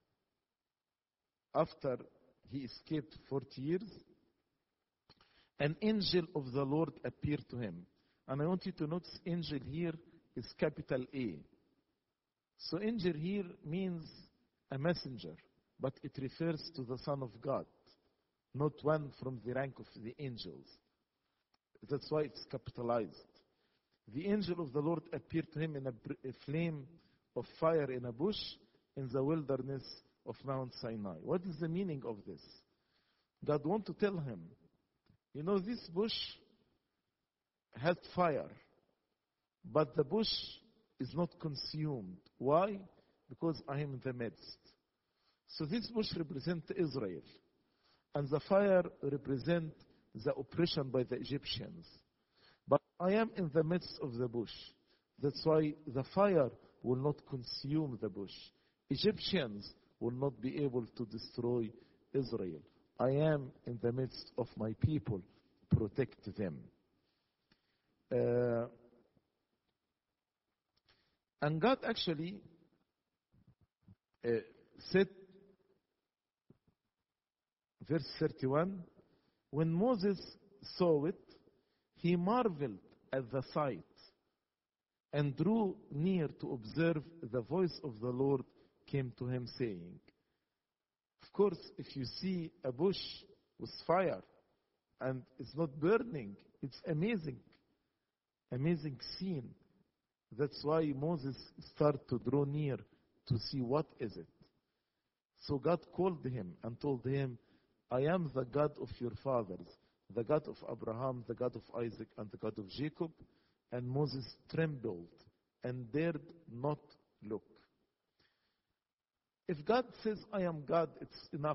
[SPEAKER 2] after he escaped forty years, an angel of the Lord appeared to him. And I want you to notice angel here is capital A. So angel here means a messenger, but it refers to the Son of God, not one from the rank of the angels. That's why it's capitalized. The angel of the Lord appeared to him in a, a flame of fire in a bush in the wilderness of Mount Sinai. What is the meaning of this? God wants to tell him, you know, this bush had fire, but the bush is not consumed. Why? Because I am in the midst. So this bush represents Israel, and the fire represents the oppression by the Egyptians. But I am in the midst of the bush. That's why the fire will not consume the bush. Egyptians will not be able to destroy Israel. I am in the midst of my people. Protect them. Uh, and God actually uh, said, verse thirty-one, when Moses saw it, he marveled at the sight and drew near to observe. The voice of the Lord came to him saying, of course, if you see a bush with fire and it's not burning, it's amazing, amazing scene. That's why Moses started to draw near to see what is it. So God called him and told him, I am the God of your fathers, the God of Abraham, the God of Isaac, and the God of Jacob. And Moses trembled and dared not look. If God says, I am God, it's enough.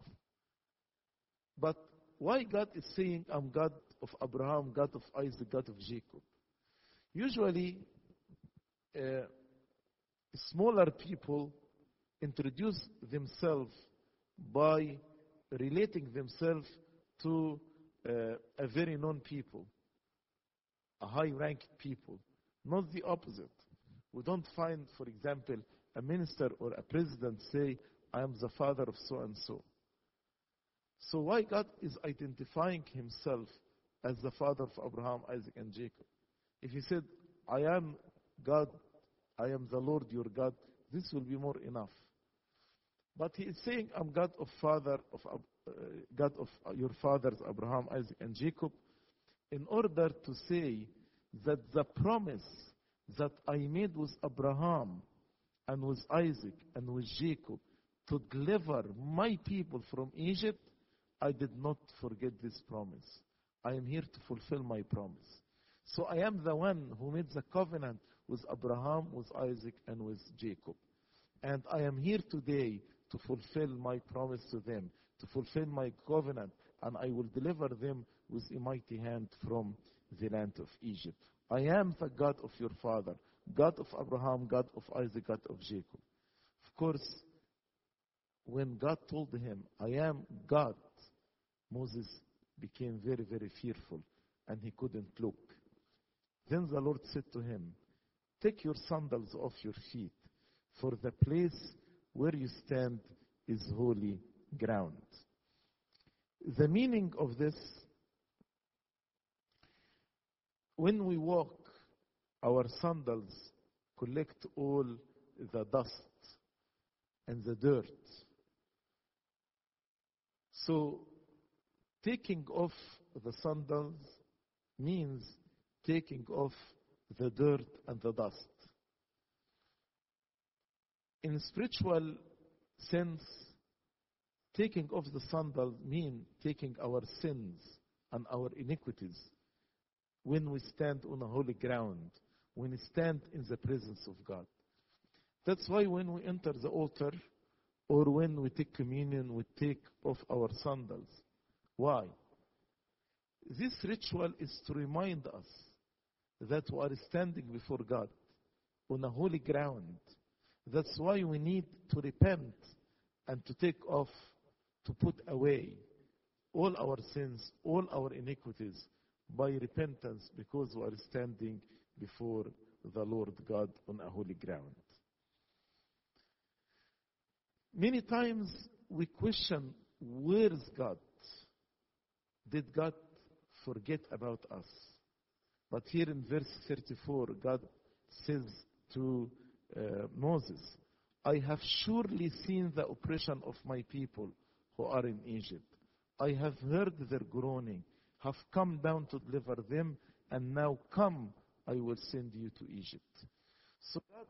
[SPEAKER 2] But why God is saying, I'm God of Abraham, God of Isaac, God of Jacob? Usually, uh, smaller people introduce themselves by relating themselves to uh, a very known people, a high-ranked people, not the opposite. We don't find, for example, a minister or a president say, I am the father of so-and-so. So why God is identifying himself as the father of Abraham, Isaac, and Jacob? If he said, I am God, I am the Lord your God, this will be more enough. But he is saying, I'm God of father of uh, God of your fathers, Abraham, Isaac, and Jacob, in order to say that the promise that I made with Abraham and with Isaac and with Jacob to deliver my people from Egypt, I did not forget this promise. I am here to fulfill my promise. So I am the one who made the covenant with Abraham, with Isaac, and with Jacob. And I am here today to fulfill my promise to them, to fulfill my covenant, and I will deliver them with a mighty hand from the land of Egypt. I am the God of your father, God of Abraham, God of Isaac, God of Jacob. Of course, when God told him, I am God, Moses became very, very fearful, and he couldn't look. Then the Lord said to him, take your sandals off your feet, for the place where you stand is holy ground. The meaning of this, when we walk, our sandals collect all the dust and the dirt. So, taking off the sandals means taking off the dirt and the dust. In spiritual sense, taking off the sandals means taking our sins and our iniquities when we stand on a holy ground, when we stand in the presence of God. That's why when we enter the altar or when we take communion, we take off our sandals. Why? This ritual is to remind us that we are standing before God on a holy ground. That's why we need to repent and to take off, to put away all our sins, all our iniquities by repentance, because we are standing before the Lord God on a holy ground. Many times we question, where is God? Did God forget about us? But here in verse thirty-four, God says to uh, Moses, I have surely seen the oppression of my people who are in Egypt. I have heard their groaning, have come down to deliver them, and now come, I will send you to Egypt. So God,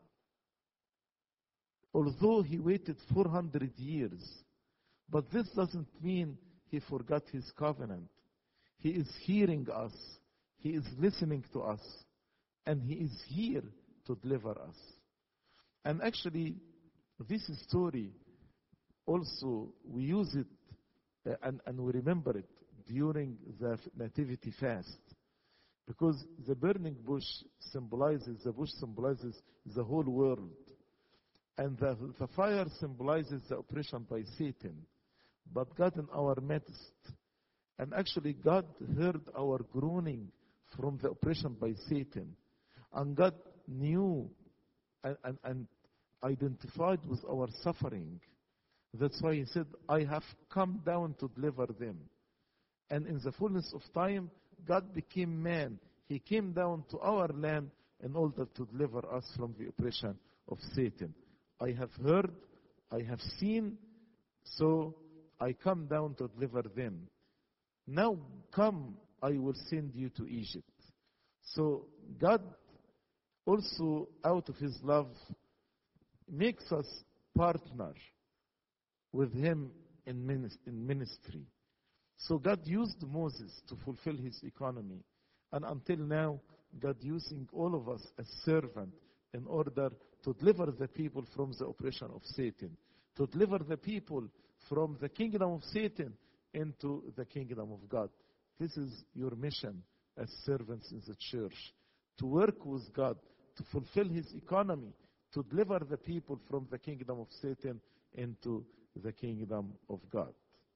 [SPEAKER 2] although he waited four hundred years, but this doesn't mean he forgot his covenant. He is hearing us. He is listening to us. And he is here to deliver us. And actually, this story, also, we use it uh, and, and we remember it during the Nativity fast. Because the burning bush symbolizes, the bush symbolizes the whole world. And the, the fire symbolizes the oppression by Satan. But God in our midst. And actually God heard our groaning from the oppression by Satan. And God knew and, and, and identified with our suffering. That's why he said, I have come down to deliver them. And in the fullness of time, God became man. He came down to our land in order to deliver us from the oppression of Satan. I have heard, I have seen, so I come down to deliver them. Now come, I will send you to Egypt. So God also, out of his love, makes us partner with him in ministry. So God used Moses to fulfill his economy. And until now, God using all of us as servants in order to deliver the people from the oppression of Satan, to deliver the people from the kingdom of Satan into the kingdom of God. This is your mission as servants in the church, to work with God, to fulfill his economy, to deliver the people from the kingdom of Satan into the kingdom of God.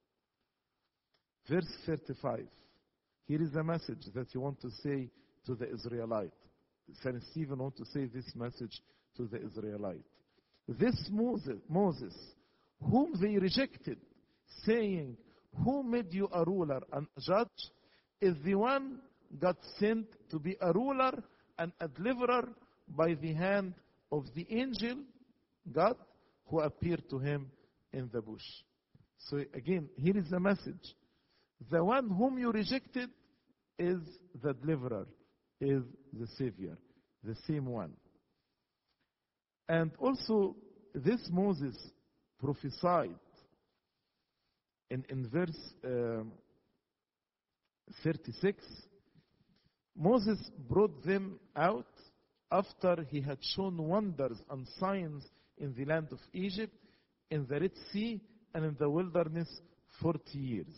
[SPEAKER 2] Verse thirty-five. Here is a message that you want to say to the Israelite. Saint Stephen wants to say this message to the Israelite. This Moses, Moses, whom they rejected, saying, who made you a ruler and a judge, is the one God sent to be a ruler and a deliverer by the hand of the angel, God, who appeared to him in the bush. So again, here is the message. The one whom you rejected is the deliverer, is the Savior, the same one. And also, this Moses prophesied in, in verse um, thirty-six. Moses brought them out after he had shown wonders and signs in the land of Egypt, in the Red Sea, and in the wilderness forty years.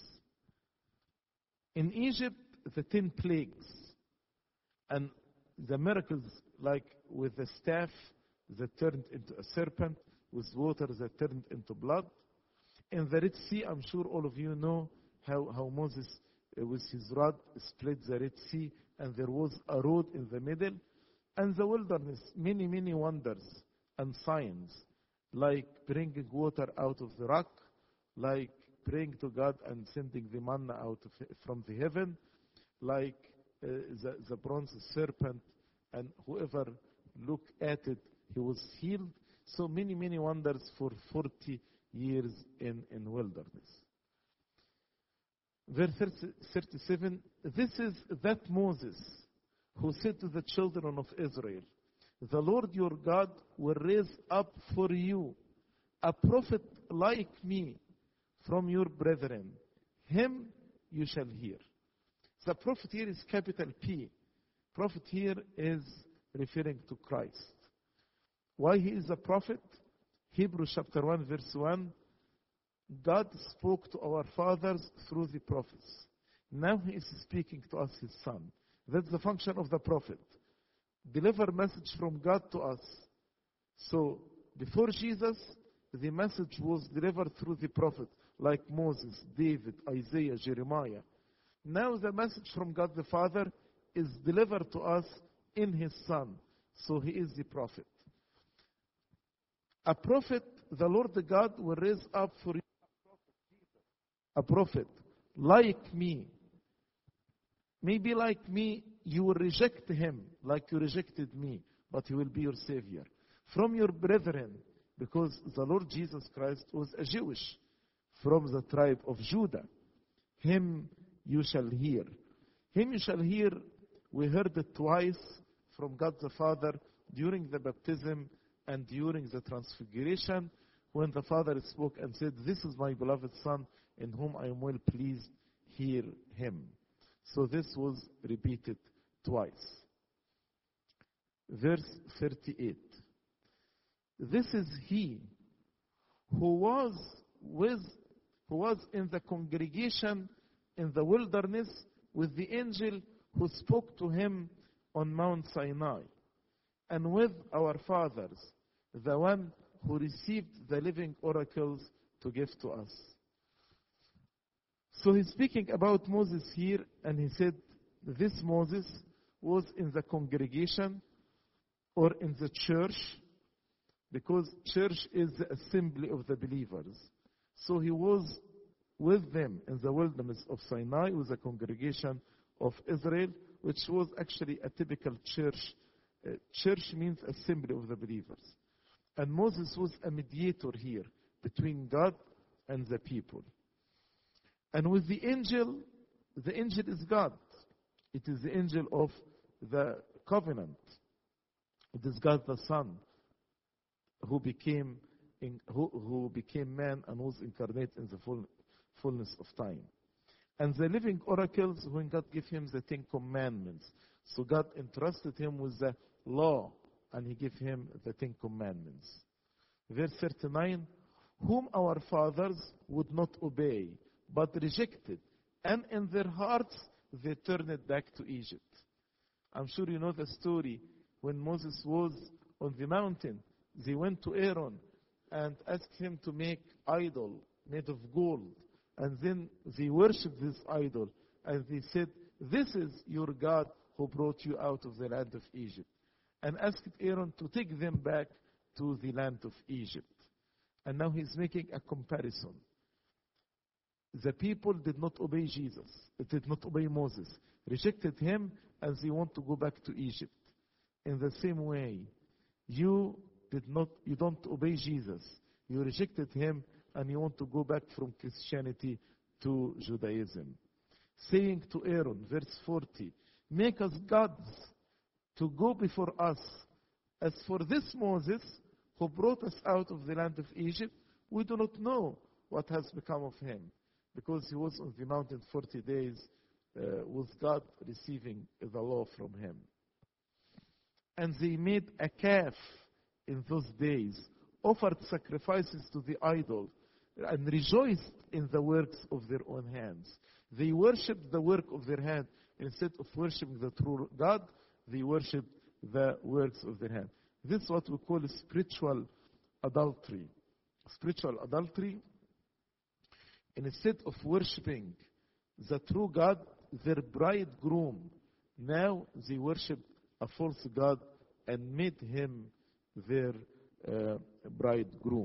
[SPEAKER 2] In Egypt, the ten plagues and the miracles, like with the staff that turned into a serpent, with water that turned into blood. In the Red Sea, I'm sure all of you know how, how Moses, uh, with his rod, split the Red Sea, and there was a road in the middle. And the wilderness, many, many wonders and signs, like bringing water out of the rock, like praying to God and sending the manna out of, from the heaven, like uh, the, the bronze serpent, and whoever looked at it, he was healed. So many, many wonders for forty years in, in wilderness. Verse thirty-seven, this is that Moses who said to the children of Israel, the Lord your God will raise up for you a prophet like me from your brethren. Him you shall hear. The prophet here is capital P. Prophet here is referring to Christ. Why he is a prophet? Hebrews chapter one verse one, God spoke to our fathers through the prophets. Now he is speaking to us, his son. That's the function of the prophet. Deliver message from God to us. So, before Jesus, the message was delivered through the prophet, like Moses, David, Isaiah, Jeremiah. Now the message from God the Father is delivered to us in his Son. So he is the prophet. A prophet, the Lord the God will raise up for you a prophet like me. Maybe like me, you will reject him like you rejected me, but he will be your Savior. From your brethren, because the Lord Jesus Christ was a Jewish, from the tribe of Judah. Him you shall hear. Him you shall hear, we heard it twice from God the Father during the baptism and during the transfiguration, when the Father spoke and said, this is my beloved Son, in whom I am well pleased, hear him. So this was repeated twice. Verse thirty-eight. This is he who was with, who was in the congregation in the wilderness with the angel who spoke to him on Mount Sinai, and with our fathers, the one who received the living oracles to give to us. So he's speaking about Moses here, and he said, this Moses was in the congregation or in the church, because church is the assembly of the believers. So he was with them in the wilderness of Sinai with the congregation of Israel, which was actually a typical church. Uh, church means assembly of the believers. And Moses was a mediator here between God and the people. And with the angel, the angel is God. It is the angel of the covenant. It is God the Son who became in, who, who became man and was incarnate in the full, fullness of time. And the living oracles, when God gave him the Ten Commandments. So God entrusted him with the law, and he gave him the Ten Commandments. Verse thirty-nine, whom our fathers would not obey, but rejected, and in their hearts they turned back to Egypt. I'm sure you know the story. When Moses was on the mountain, they went to Aaron and asked him to make idol made of gold. And then they worshipped this idol. And they said, this is your God who brought you out of the land of Egypt. And asked Aaron to take them back to the land of Egypt. And now he's making a comparison. The people did not obey Jesus. They did not obey Moses. Rejected him, and they want to go back to Egypt. In the same way, you did not, you don't obey Jesus. You rejected him, and you want to go back from Christianity to Judaism. Saying to Aaron, verse forty, make us gods to go before us. As for this Moses, who brought us out of the land of Egypt, we do not know what has become of him, because he was on the mountain forty days uh, with God, receiving the law from him. And they made a calf in those days, offered sacrifices to the idol, and rejoiced in the works of their own hands. They worshipped the work of their hand. Instead of worshiping the true God, they worshipped the works of their hand. This is what we call spiritual adultery. Spiritual adultery, instead of worshiping the true God, their bridegroom, now they worship a false God and made him their uh, bridegroom.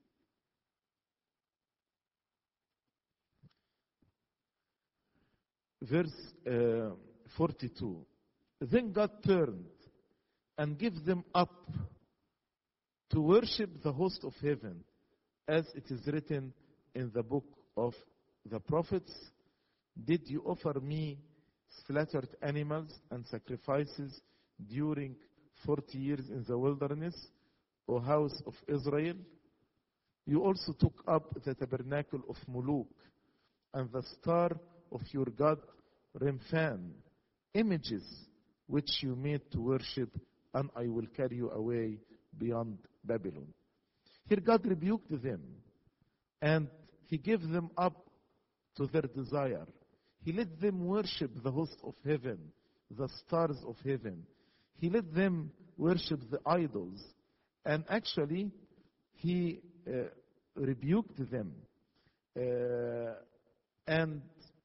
[SPEAKER 2] Verse uh, forty-two. Then God turned and gave them up to worship the host of heaven, as it is written in the book of the prophets. Did you offer me slaughtered animals and sacrifices during forty years in the wilderness, O house of Israel? You also took up the tabernacle of Moloch and the star of your god Remphan, images which you made to worship, and I will carry you away beyond Babylon. Here God rebuked them, and he gave them up to their desire. He let them worship the host of heaven, the stars of heaven. He let them worship the idols, and actually he uh, rebuked them uh, and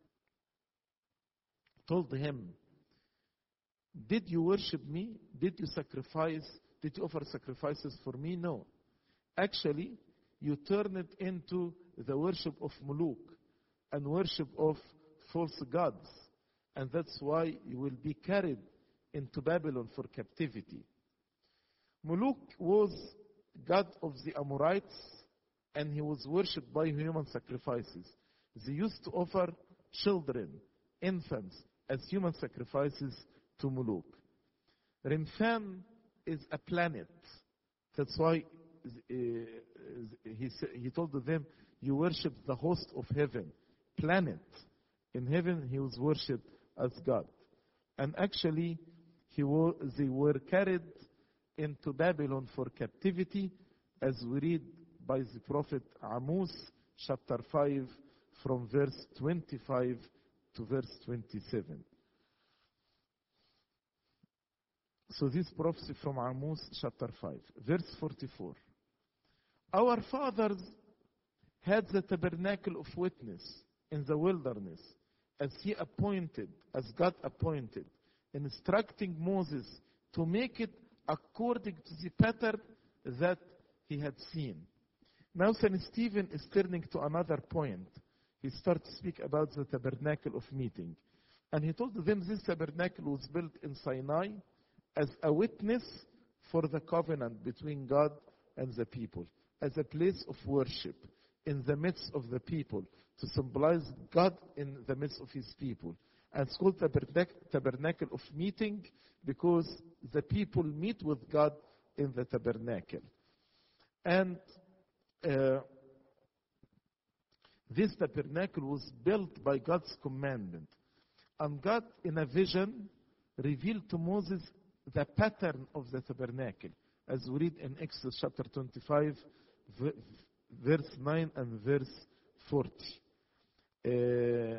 [SPEAKER 2] told him, did you worship me? Did you sacrifice? Did you offer sacrifices for me? No. Actually, you turn it into the worship of Moloch and worship of false gods. And that's why you will be carried into Babylon for captivity. Moloch was god of the Amorites, and he was worshipped by human sacrifices. They used to offer children, infants, as human sacrifices to Moloch. Remphan is a planet. That's why uh, he, he told them, you worship the host of heaven, planet. In heaven, he was worshipped as God. And actually, he was, they were carried into Babylon for captivity, as we read by the prophet Amos, chapter five, from verse twenty-five to verse twenty-seven. So this prophecy from Amos, chapter five, verse forty-four. Our fathers had the tabernacle of witness in the wilderness, as he appointed, as God appointed, instructing Moses to make it according to the pattern that he had seen. Now Saint Stephen is turning to another point. He starts to speak about the tabernacle of meeting. And he told them this tabernacle was built in Sinai as a witness for the covenant between God and the people, as a place of worship in the midst of the people, to symbolize God in the midst of his people. And it's called tabernacle of meeting because the people meet with God in the tabernacle. And uh, this tabernacle was built by God's commandment. And God, in a vision, revealed to Moses the pattern of the tabernacle, as we read in Exodus chapter twenty-five, verse nine and verse forty. Uh,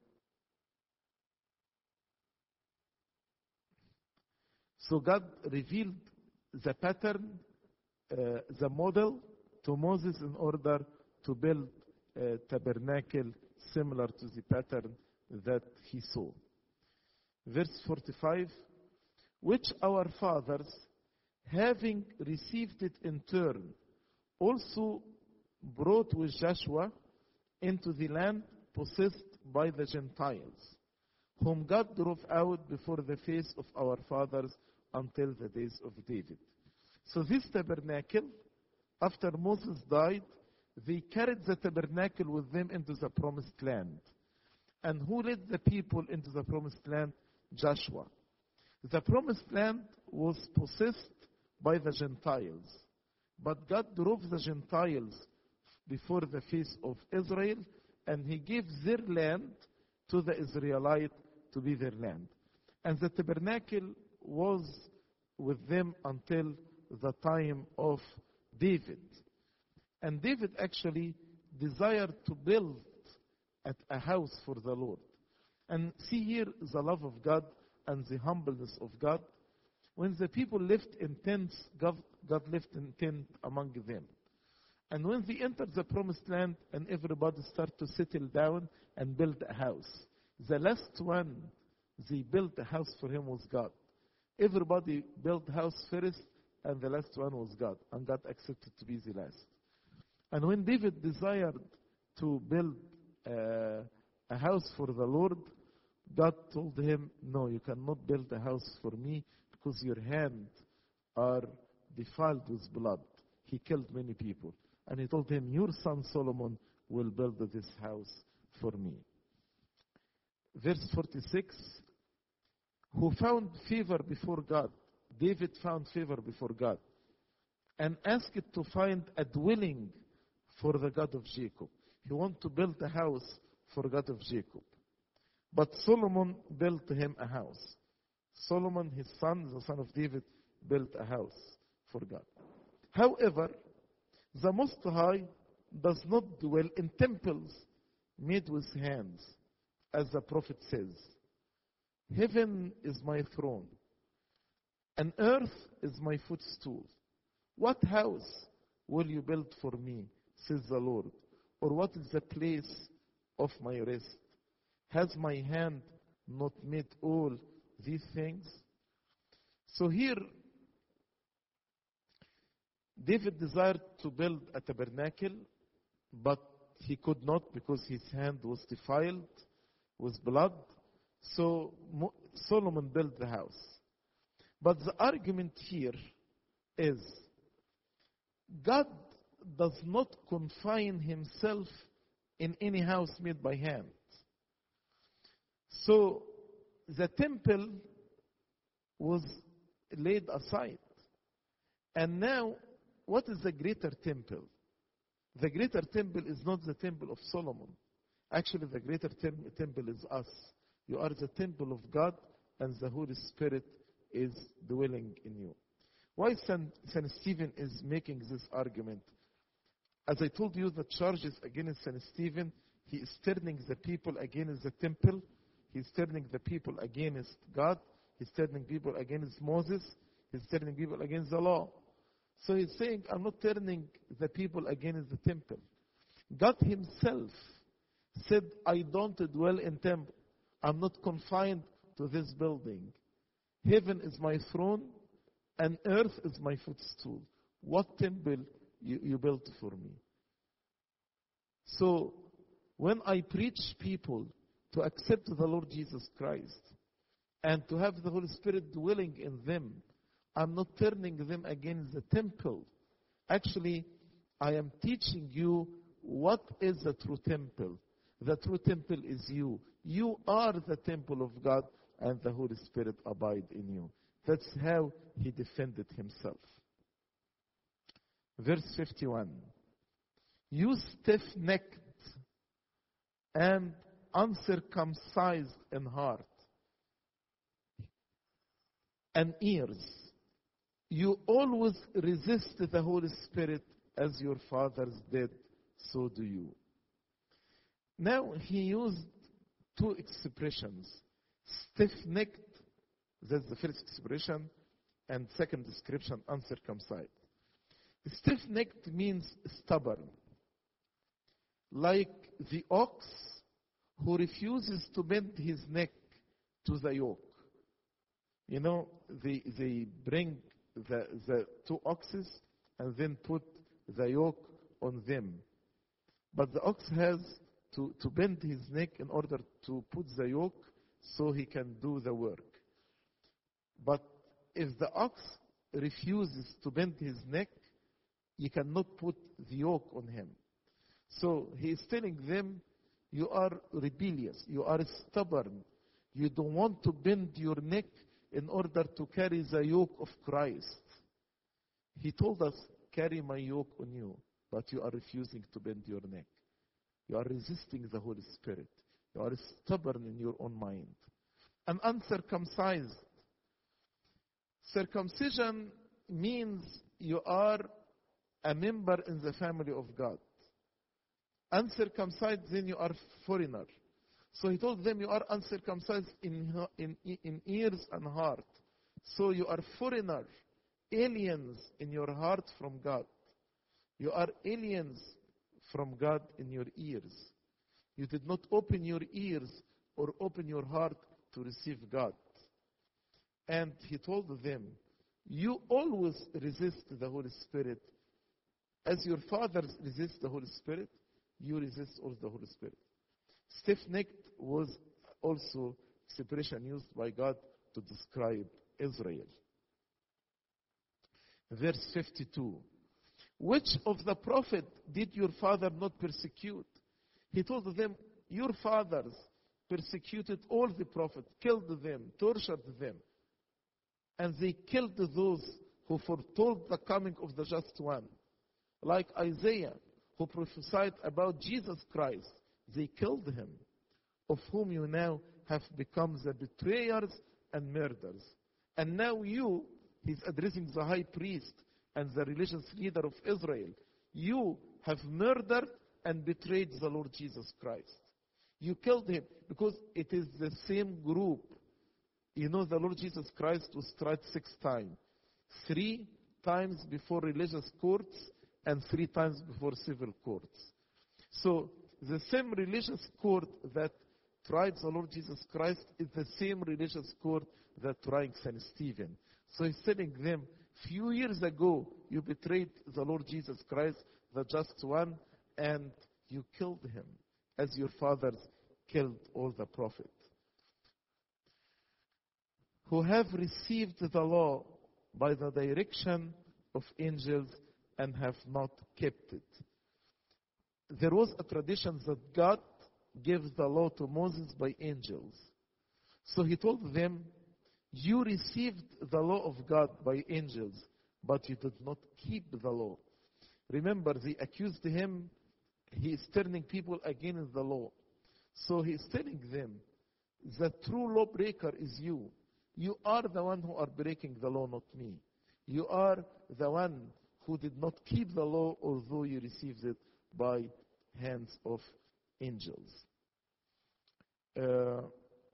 [SPEAKER 2] so God revealed the pattern, uh, the model to Moses in order to build a tabernacle similar to the pattern that he saw. Verse forty-five, which our fathers, having received it in turn, also brought with Joshua into the land possessed by the Gentiles, whom God drove out before the face of our fathers until the days of David. So this tabernacle, after Moses died, they carried the tabernacle with them into the promised land. And who led the people into the promised land? Joshua. The promised land was possessed by the Gentiles, but God drove the Gentiles before the face of Israel, and he gave their land to the Israelite to be their land. And the tabernacle was with them until the time of David. And David actually desired to build at a house for the Lord. And see here the love of God and the humbleness of God. When the people lived in tents, God, God lived in tent among them. And when they entered the promised land and everybody started to settle down and build a house, the last one they built a house for him was God. Everybody built a house first, and the last one was God. And God accepted to be the last. And when David desired to build uh, a house for the Lord, God told him, no, you cannot build a house for me because your hands are defiled with blood. He killed many people. And he told him, your son Solomon will build this house for me. Verse forty-six, who found favor before God. David found favor before God and asked to find a dwelling for the God of Jacob. He wanted to build a house for God of Jacob. But Solomon built him a house. Solomon, his son, the son of David, built a house for God. However, the Most High does not dwell in temples made with hands, as the prophet says. Heaven is my throne, and earth is my footstool. What house will you build for me, says the Lord? Or what is the place of my rest? Has my hand not made all these things? So here, David desired to build a tabernacle, but he could not because his hand was defiled with blood. So Solomon built the house. But the argument here is God does not confine himself in any house made by hand. So the temple was laid aside. And now, what is the greater temple? The greater temple is not the temple of Solomon. Actually, the greater tem- temple is us. You are the temple of God, and the Holy Spirit is dwelling in you. Why Saint Stephen is making this argument? As I told you, the charges against Saint Stephen, he is turning the people against the temple. He's turning the people against God. He's turning people against Moses. He's turning people against the law. So he's saying, I'm not turning the people against the temple. God himself said, I don't dwell in temple. I'm not confined to this building. Heaven is my throne, and earth is my footstool. What temple you, you built for me? So when I preach people to accept the Lord Jesus Christ and to have the Holy Spirit dwelling in them, I'm not turning them against the temple. Actually, I am teaching you what is the true temple. The true temple is you. You are the temple of God, and the Holy Spirit abide in you. That's how he defended himself. Verse fifty-one. You stiff-necked and uncircumcised in heart and ears, you always resist the Holy Spirit as your fathers did, so do you. Now he used two expressions. Stiff-necked, that's the first expression, and second description, uncircumcised. Stiff-necked means stubborn, like the ox who refuses to bend his neck to the yoke. You know, they, they bring the, the two oxes and then put the yoke on them. But the ox has to, to bend his neck in order to put the yoke so he can do the work. But if the ox refuses to bend his neck, you cannot put the yoke on him. So he is telling them, you are rebellious, you are stubborn, you don't want to bend your neck in order to carry the yoke of Christ. He told us, carry my yoke on you, but you are refusing to bend your neck. You are resisting the Holy Spirit. You are stubborn in your own mind. And uncircumcised. Circumcision means you are a member in the family of God. Uncircumcised, then you are foreigner. So he told them, you are uncircumcised in, in, in ears and heart. So you are foreigner, aliens in your heart from God. You are aliens from God in your ears. You did not open your ears or open your heart to receive God. And he told them, you always resist the Holy Spirit. As your fathers resist the Holy Spirit, you resist also the Holy Spirit. Stiff-necked was also expression used by God to describe Israel. Verse fifty-two. Which of the prophet did your father not persecute? He told them, your fathers persecuted all the prophets, killed them, tortured them. And they killed those who foretold the coming of the Just One. Like Isaiah, who prophesied about Jesus Christ. They killed him, of whom you now have become the betrayers and murderers. And now you, he's addressing the high priest and the religious leader of Israel, you have murdered and betrayed the Lord Jesus Christ. You killed him because it is the same group. You know, the Lord Jesus Christ was tried six times. Three times before religious courts and three times before civil courts. So, the same religious court that tried the Lord Jesus Christ is the same religious court that tried Saint Stephen. So he's telling them, few years ago, you betrayed the Lord Jesus Christ, the Just One, and you killed him, as your fathers killed all the prophets. Who have received the law by the direction of angels and have not kept it. There was a tradition that God gave the law to Moses by angels. So he told them, you received the law of God by angels, but you did not keep the law. Remember, they accused him, he is turning people against the law. So he is telling them, the true lawbreaker is you. You are the one who are breaking the law, not me. You are the one who did not keep the law, although you received it by hands of angels. Uh,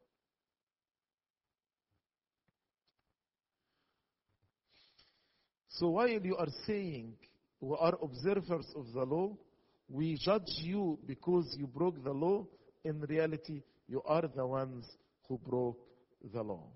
[SPEAKER 2] so while you are saying, we are observers of the law, we judge you because you broke the law, in reality, you are the ones who broke the law.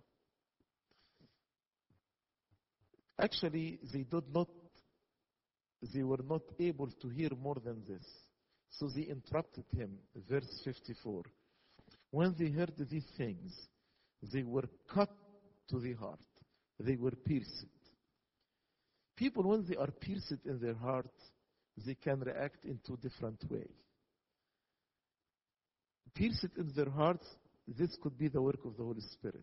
[SPEAKER 2] Actually, they did not, they were not able to hear more than this. So they interrupted him. Verse fifty-four. When they heard these things, they were cut to the heart. They were pierced. People, when they are pierced in their heart, they can react in two different ways. Pierced in their hearts, this could be the work of the Holy Spirit.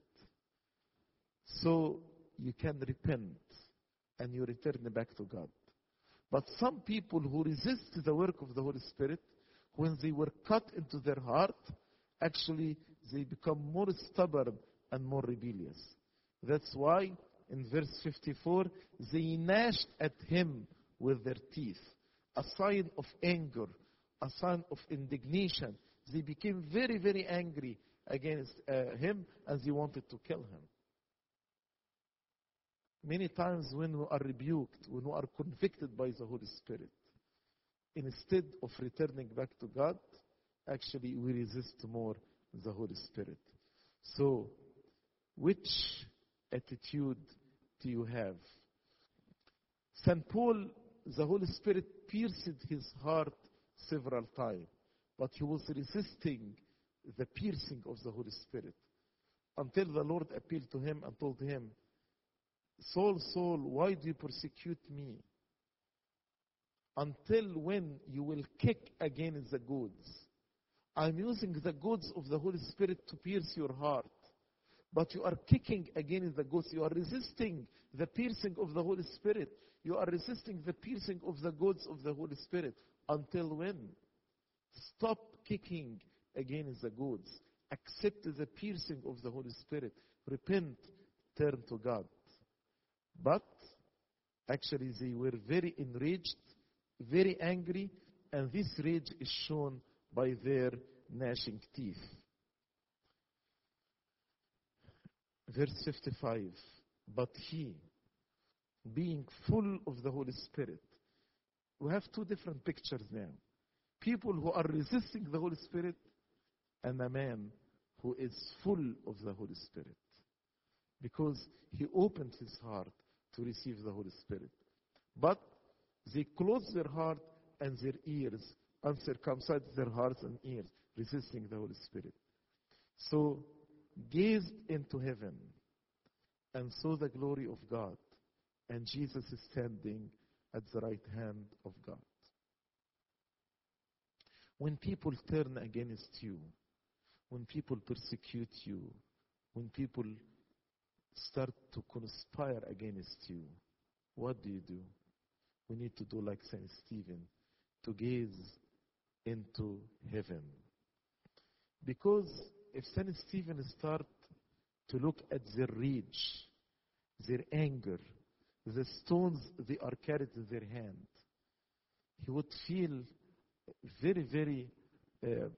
[SPEAKER 2] So you can repent and you return back to God. But some people who resist the work of the Holy Spirit, when they were cut into their heart, actually they become more stubborn and more rebellious. That's why in verse fifty-four, they gnashed at him with their teeth. A sign of anger, a sign of indignation. They became very, very angry against uh, him and they wanted to kill him. Many times when we are rebuked, when we are convicted by the Holy Spirit, instead of returning back to God, actually we resist more the Holy Spirit. So, which attitude do you have? Saint Paul, the Holy Spirit pierced his heart several times, but he was resisting the piercing of the Holy Spirit until the Lord appealed to him and told him, Saul, Saul, why do you persecute me? Until when you will kick against the goods. I'm using the goods of the Holy Spirit to pierce your heart. But you are kicking against the goads. You are resisting the piercing of the Holy Spirit. You are resisting the piercing of the goads of the Holy Spirit. Until when? Stop kicking against the goads. Accept the piercing of the Holy Spirit. Repent. Turn to God. But actually they were very enraged, very angry, and this rage is shown by their gnashing teeth. Verse fifty-five, but he, being full of the Holy Spirit. We have two different pictures now. People who are resisting the Holy Spirit and a man who is full of the Holy Spirit. Because he opened his heart to receive the Holy Spirit. But they closed their heart and their ears, uncircumcised their hearts and ears, resisting the Holy Spirit. So, gazed into heaven and saw the glory of God, and Jesus is standing at the right hand of God. When people turn against you, when people persecute you, when people start to conspire against you, what do you do? We need to do like Saint Stephen, to gaze into heaven. Because if Saint Stephen start to look at their rage, their anger, the stones they are carried in their hand, he would feel very, very uh,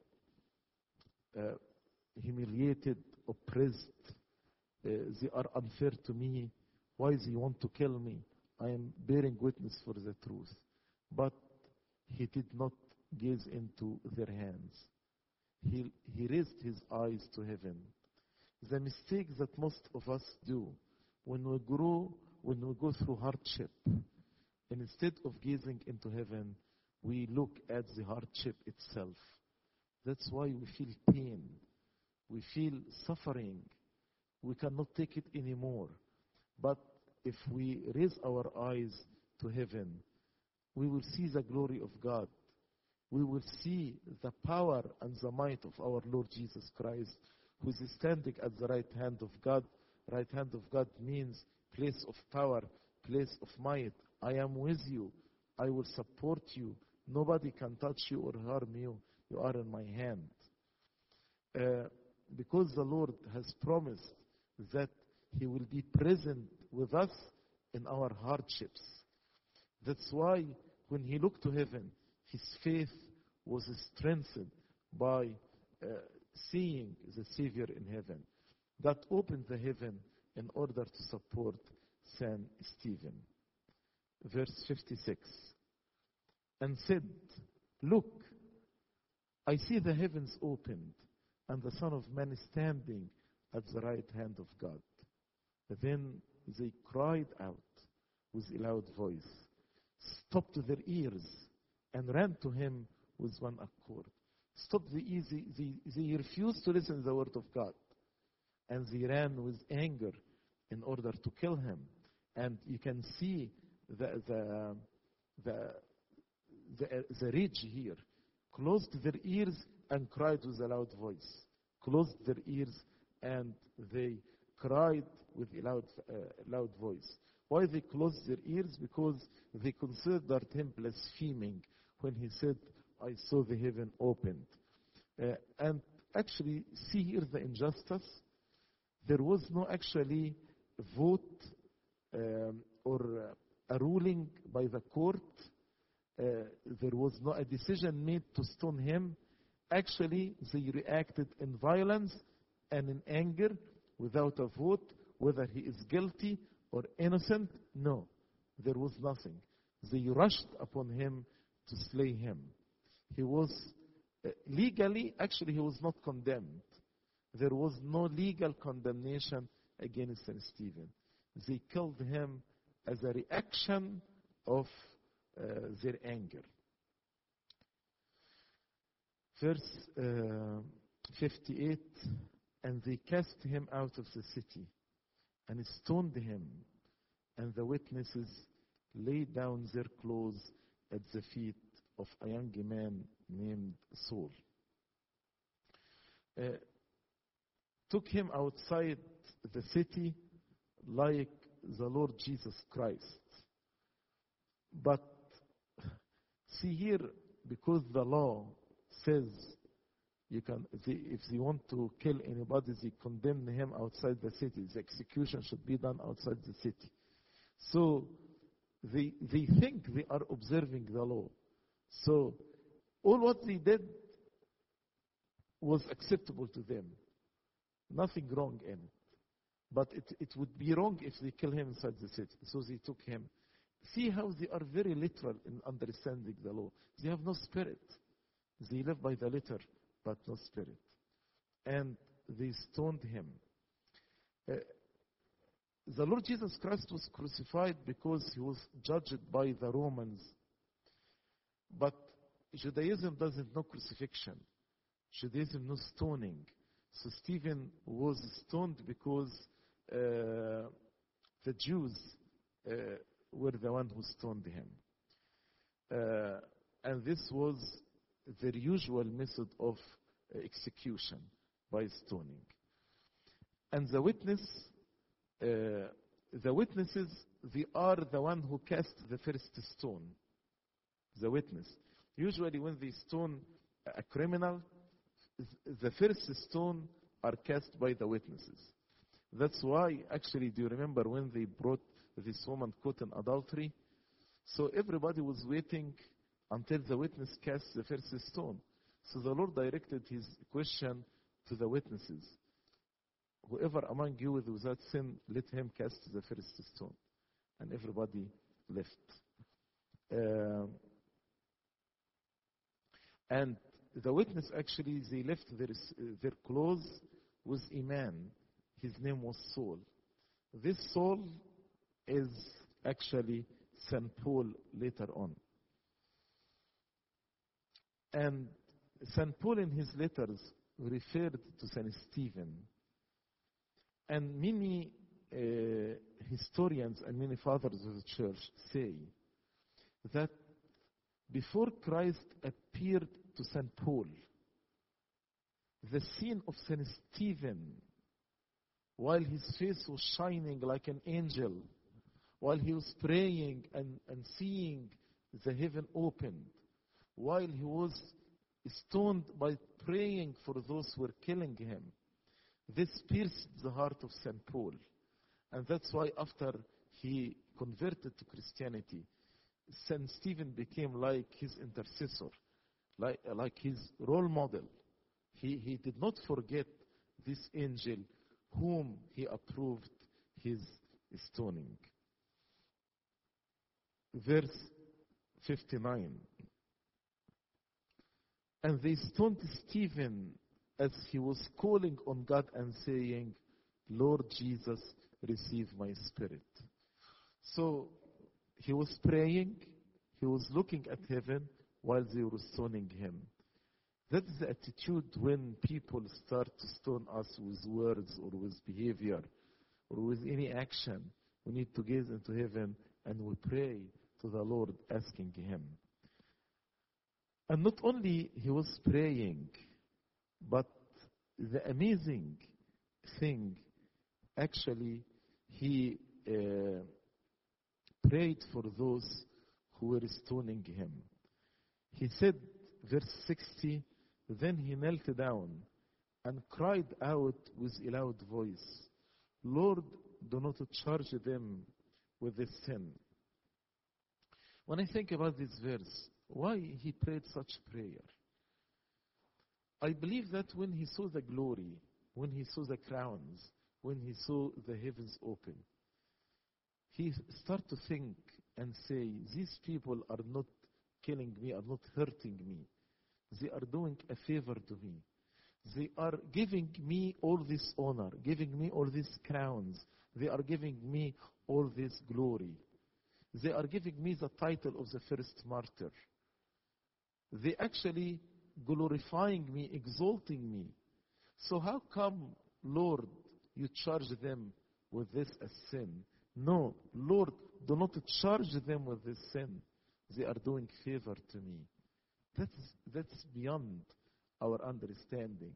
[SPEAKER 2] uh, humiliated, oppressed. Uh, they are unfair to me. Why do you want to kill me? I am bearing witness for the truth. But he did not gaze into their hands. He, he raised his eyes to heaven. The mistake that most of us do when we grow, when we go through hardship, and instead of gazing into heaven, we look at the hardship itself. That's why we feel pain. We feel suffering. We cannot take it anymore. But if we raise our eyes to heaven, we will see the glory of God. We will see the power and the might of our Lord Jesus Christ, who is standing at the right hand of God. Right hand of God means place of power, place of might. I am with you. I will support you. Nobody can touch you or harm you. You are in my hand. Uh, because the Lord has promised that He will be present with us in our hardships. That's why when He looked to heaven, His faith was strengthened by uh, seeing the Savior in heaven. God opened the heaven in order to support Saint Stephen. Verse fifty-six. And said, look, I see the heavens opened, and the Son of Man is standing at the right hand of God. Then they cried out with a loud voice, stopped their ears, and ran to him with one accord. Stopped the ears, they, they refused to listen to the word of God. And they ran with anger in order to kill him. And you can see the the the the, the rage here. Closed their ears and cried with a loud voice. Closed their ears and they cried with a loud, uh, loud voice. Why they closed their ears? Because they considered him blaspheming when he said, I saw the heaven opened. Uh, and actually, see here the injustice. There was no actually vote um, or a ruling by the court. Uh, there was no a decision made to stone him. Actually, they reacted in violence and in anger without a vote, whether he is guilty or innocent. No, there was nothing. They rushed upon him to slay him. He was uh, legally, actually he was not condemned. There was no legal condemnation against Saint Stephen. They killed him as a reaction of uh, their anger. Verse uh, fifty-eight, and they cast him out of the city and stoned him, and the witnesses laid down their clothes at the feet of a young man named Saul. Uh, took him outside the city like the Lord Jesus Christ. But see here, because the law says you can, they, if they want to kill anybody, they condemn him outside the city. The execution should be done outside the city. So they they think they are observing the law. So all what they did was acceptable to them. Nothing wrong in it. But it, it would be wrong if they kill him inside the city. So they took him. See how they are very literal in understanding the law. They have no spirit. They live by the letter, but no spirit. And they stoned him. Uh, the Lord Jesus Christ was crucified because he was judged by the Romans. But Judaism doesn't know crucifixion. Judaism knows stoning. So Stephen was stoned because uh, the Jews uh, were the one who stoned him. Uh, and this was their usual method of uh, execution, by stoning. And the witness, uh, the witnesses, they are the one who cast the first stone. The witness. Usually when they stone a criminal, the first stone are cast by the witnesses. That's why, actually, do you remember when they brought this woman caught in adultery? So everybody was waiting until the witness cast the first stone. So the Lord directed his question to the witnesses. Whoever among you is without sin, let him cast the first stone. And everybody left. Uh, and the witness, actually, they left their, their clothes with a man. His name was Saul. This Saul is actually Saint Paul later on. And Saint Paul in his letters referred to Saint Stephen. And many uh, historians and many fathers of the church say that before Christ appeared to Saint Paul, the scene of Saint Stephen, while his face was shining like an angel, while he was praying and, and seeing the heaven opened, while he was stoned by praying for those who were killing him, this pierced the heart of Saint Paul. And that's why after he converted to Christianity, Saint Stephen became like his intercessor, like, like his role model. He, he did not forget this angel whom he approved his stoning. Verse fifty-nine. And they stoned Stephen as he was calling on God and saying, Lord Jesus, receive my spirit. So he was praying, he was looking at heaven while they were stoning him. That is the attitude when people start to stone us with words or with behavior or with any action. We need to gaze into heaven and we pray to the Lord, asking him. And not only he was praying, but the amazing thing, actually, he uh, prayed for those who were stoning him. He said, verse sixty, then he knelt down and cried out with a loud voice, Lord, do not charge them with this sin. When I think about this verse, why he prayed such prayer? I believe that when he saw the glory, when he saw the crowns, when he saw the heavens open, he started to think and say, these people are not killing me, are not hurting me. They are doing a favor to me. They are giving me all this honor, giving me all these crowns. They are giving me all this glory. They are giving me the title of the first martyr. They actually glorifying me, exalting me. So how come, Lord, you charge them with this as sin? No, Lord, do not charge them with this sin. They are doing favor to me. That's, that's beyond our understanding.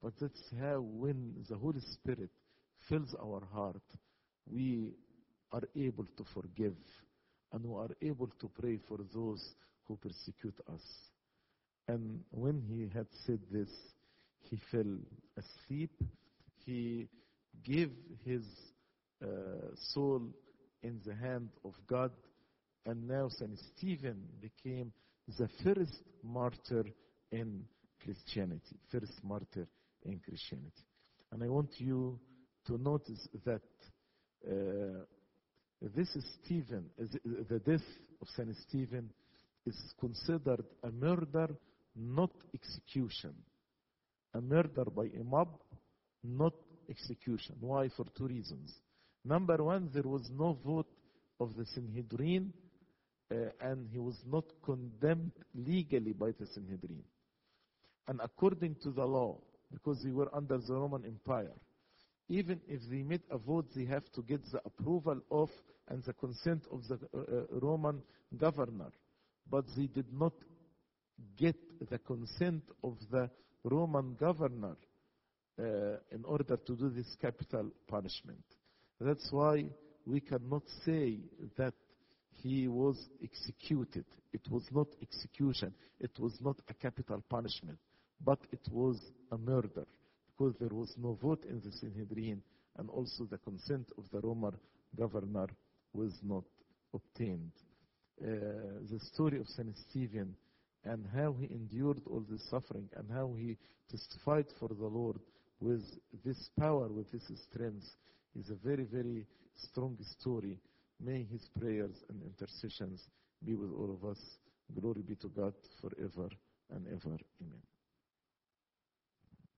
[SPEAKER 2] But that's how, when the Holy Spirit fills our heart, we are able to forgive, and we are able to pray for those who persecute us. And when he had said this, he fell asleep. He gave his uh, soul in the hand of God. And now Saint Stephen became the first martyr in Christianity. First martyr in Christianity. And I want you to notice that uh, this is Stephen, the death of Saint Stephen is considered a murder, not execution. A murder by a mob, not execution. Why? For two reasons. Number one, there was no vote of the Sanhedrin, uh, and he was not condemned legally by the Sanhedrin. And according to the law, because they were under the Roman Empire, even if they made a vote, they have to get the approval of and the consent of the uh, Roman governor. But they did not get the consent of the Roman governor uh, in order to do this capital punishment. That's why we cannot say that he was executed. It was not execution. It was not a capital punishment. But it was a murder, because there was no vote in the Sanhedrin, and also the consent of the Roman governor was not obtained. Uh, the story of Saint Stephen and how he endured all this suffering and how he testified for the Lord with this power, with this strength, is a very, very strong story. May his prayers and intercessions be with all of us. Glory be to God forever and ever. Amen.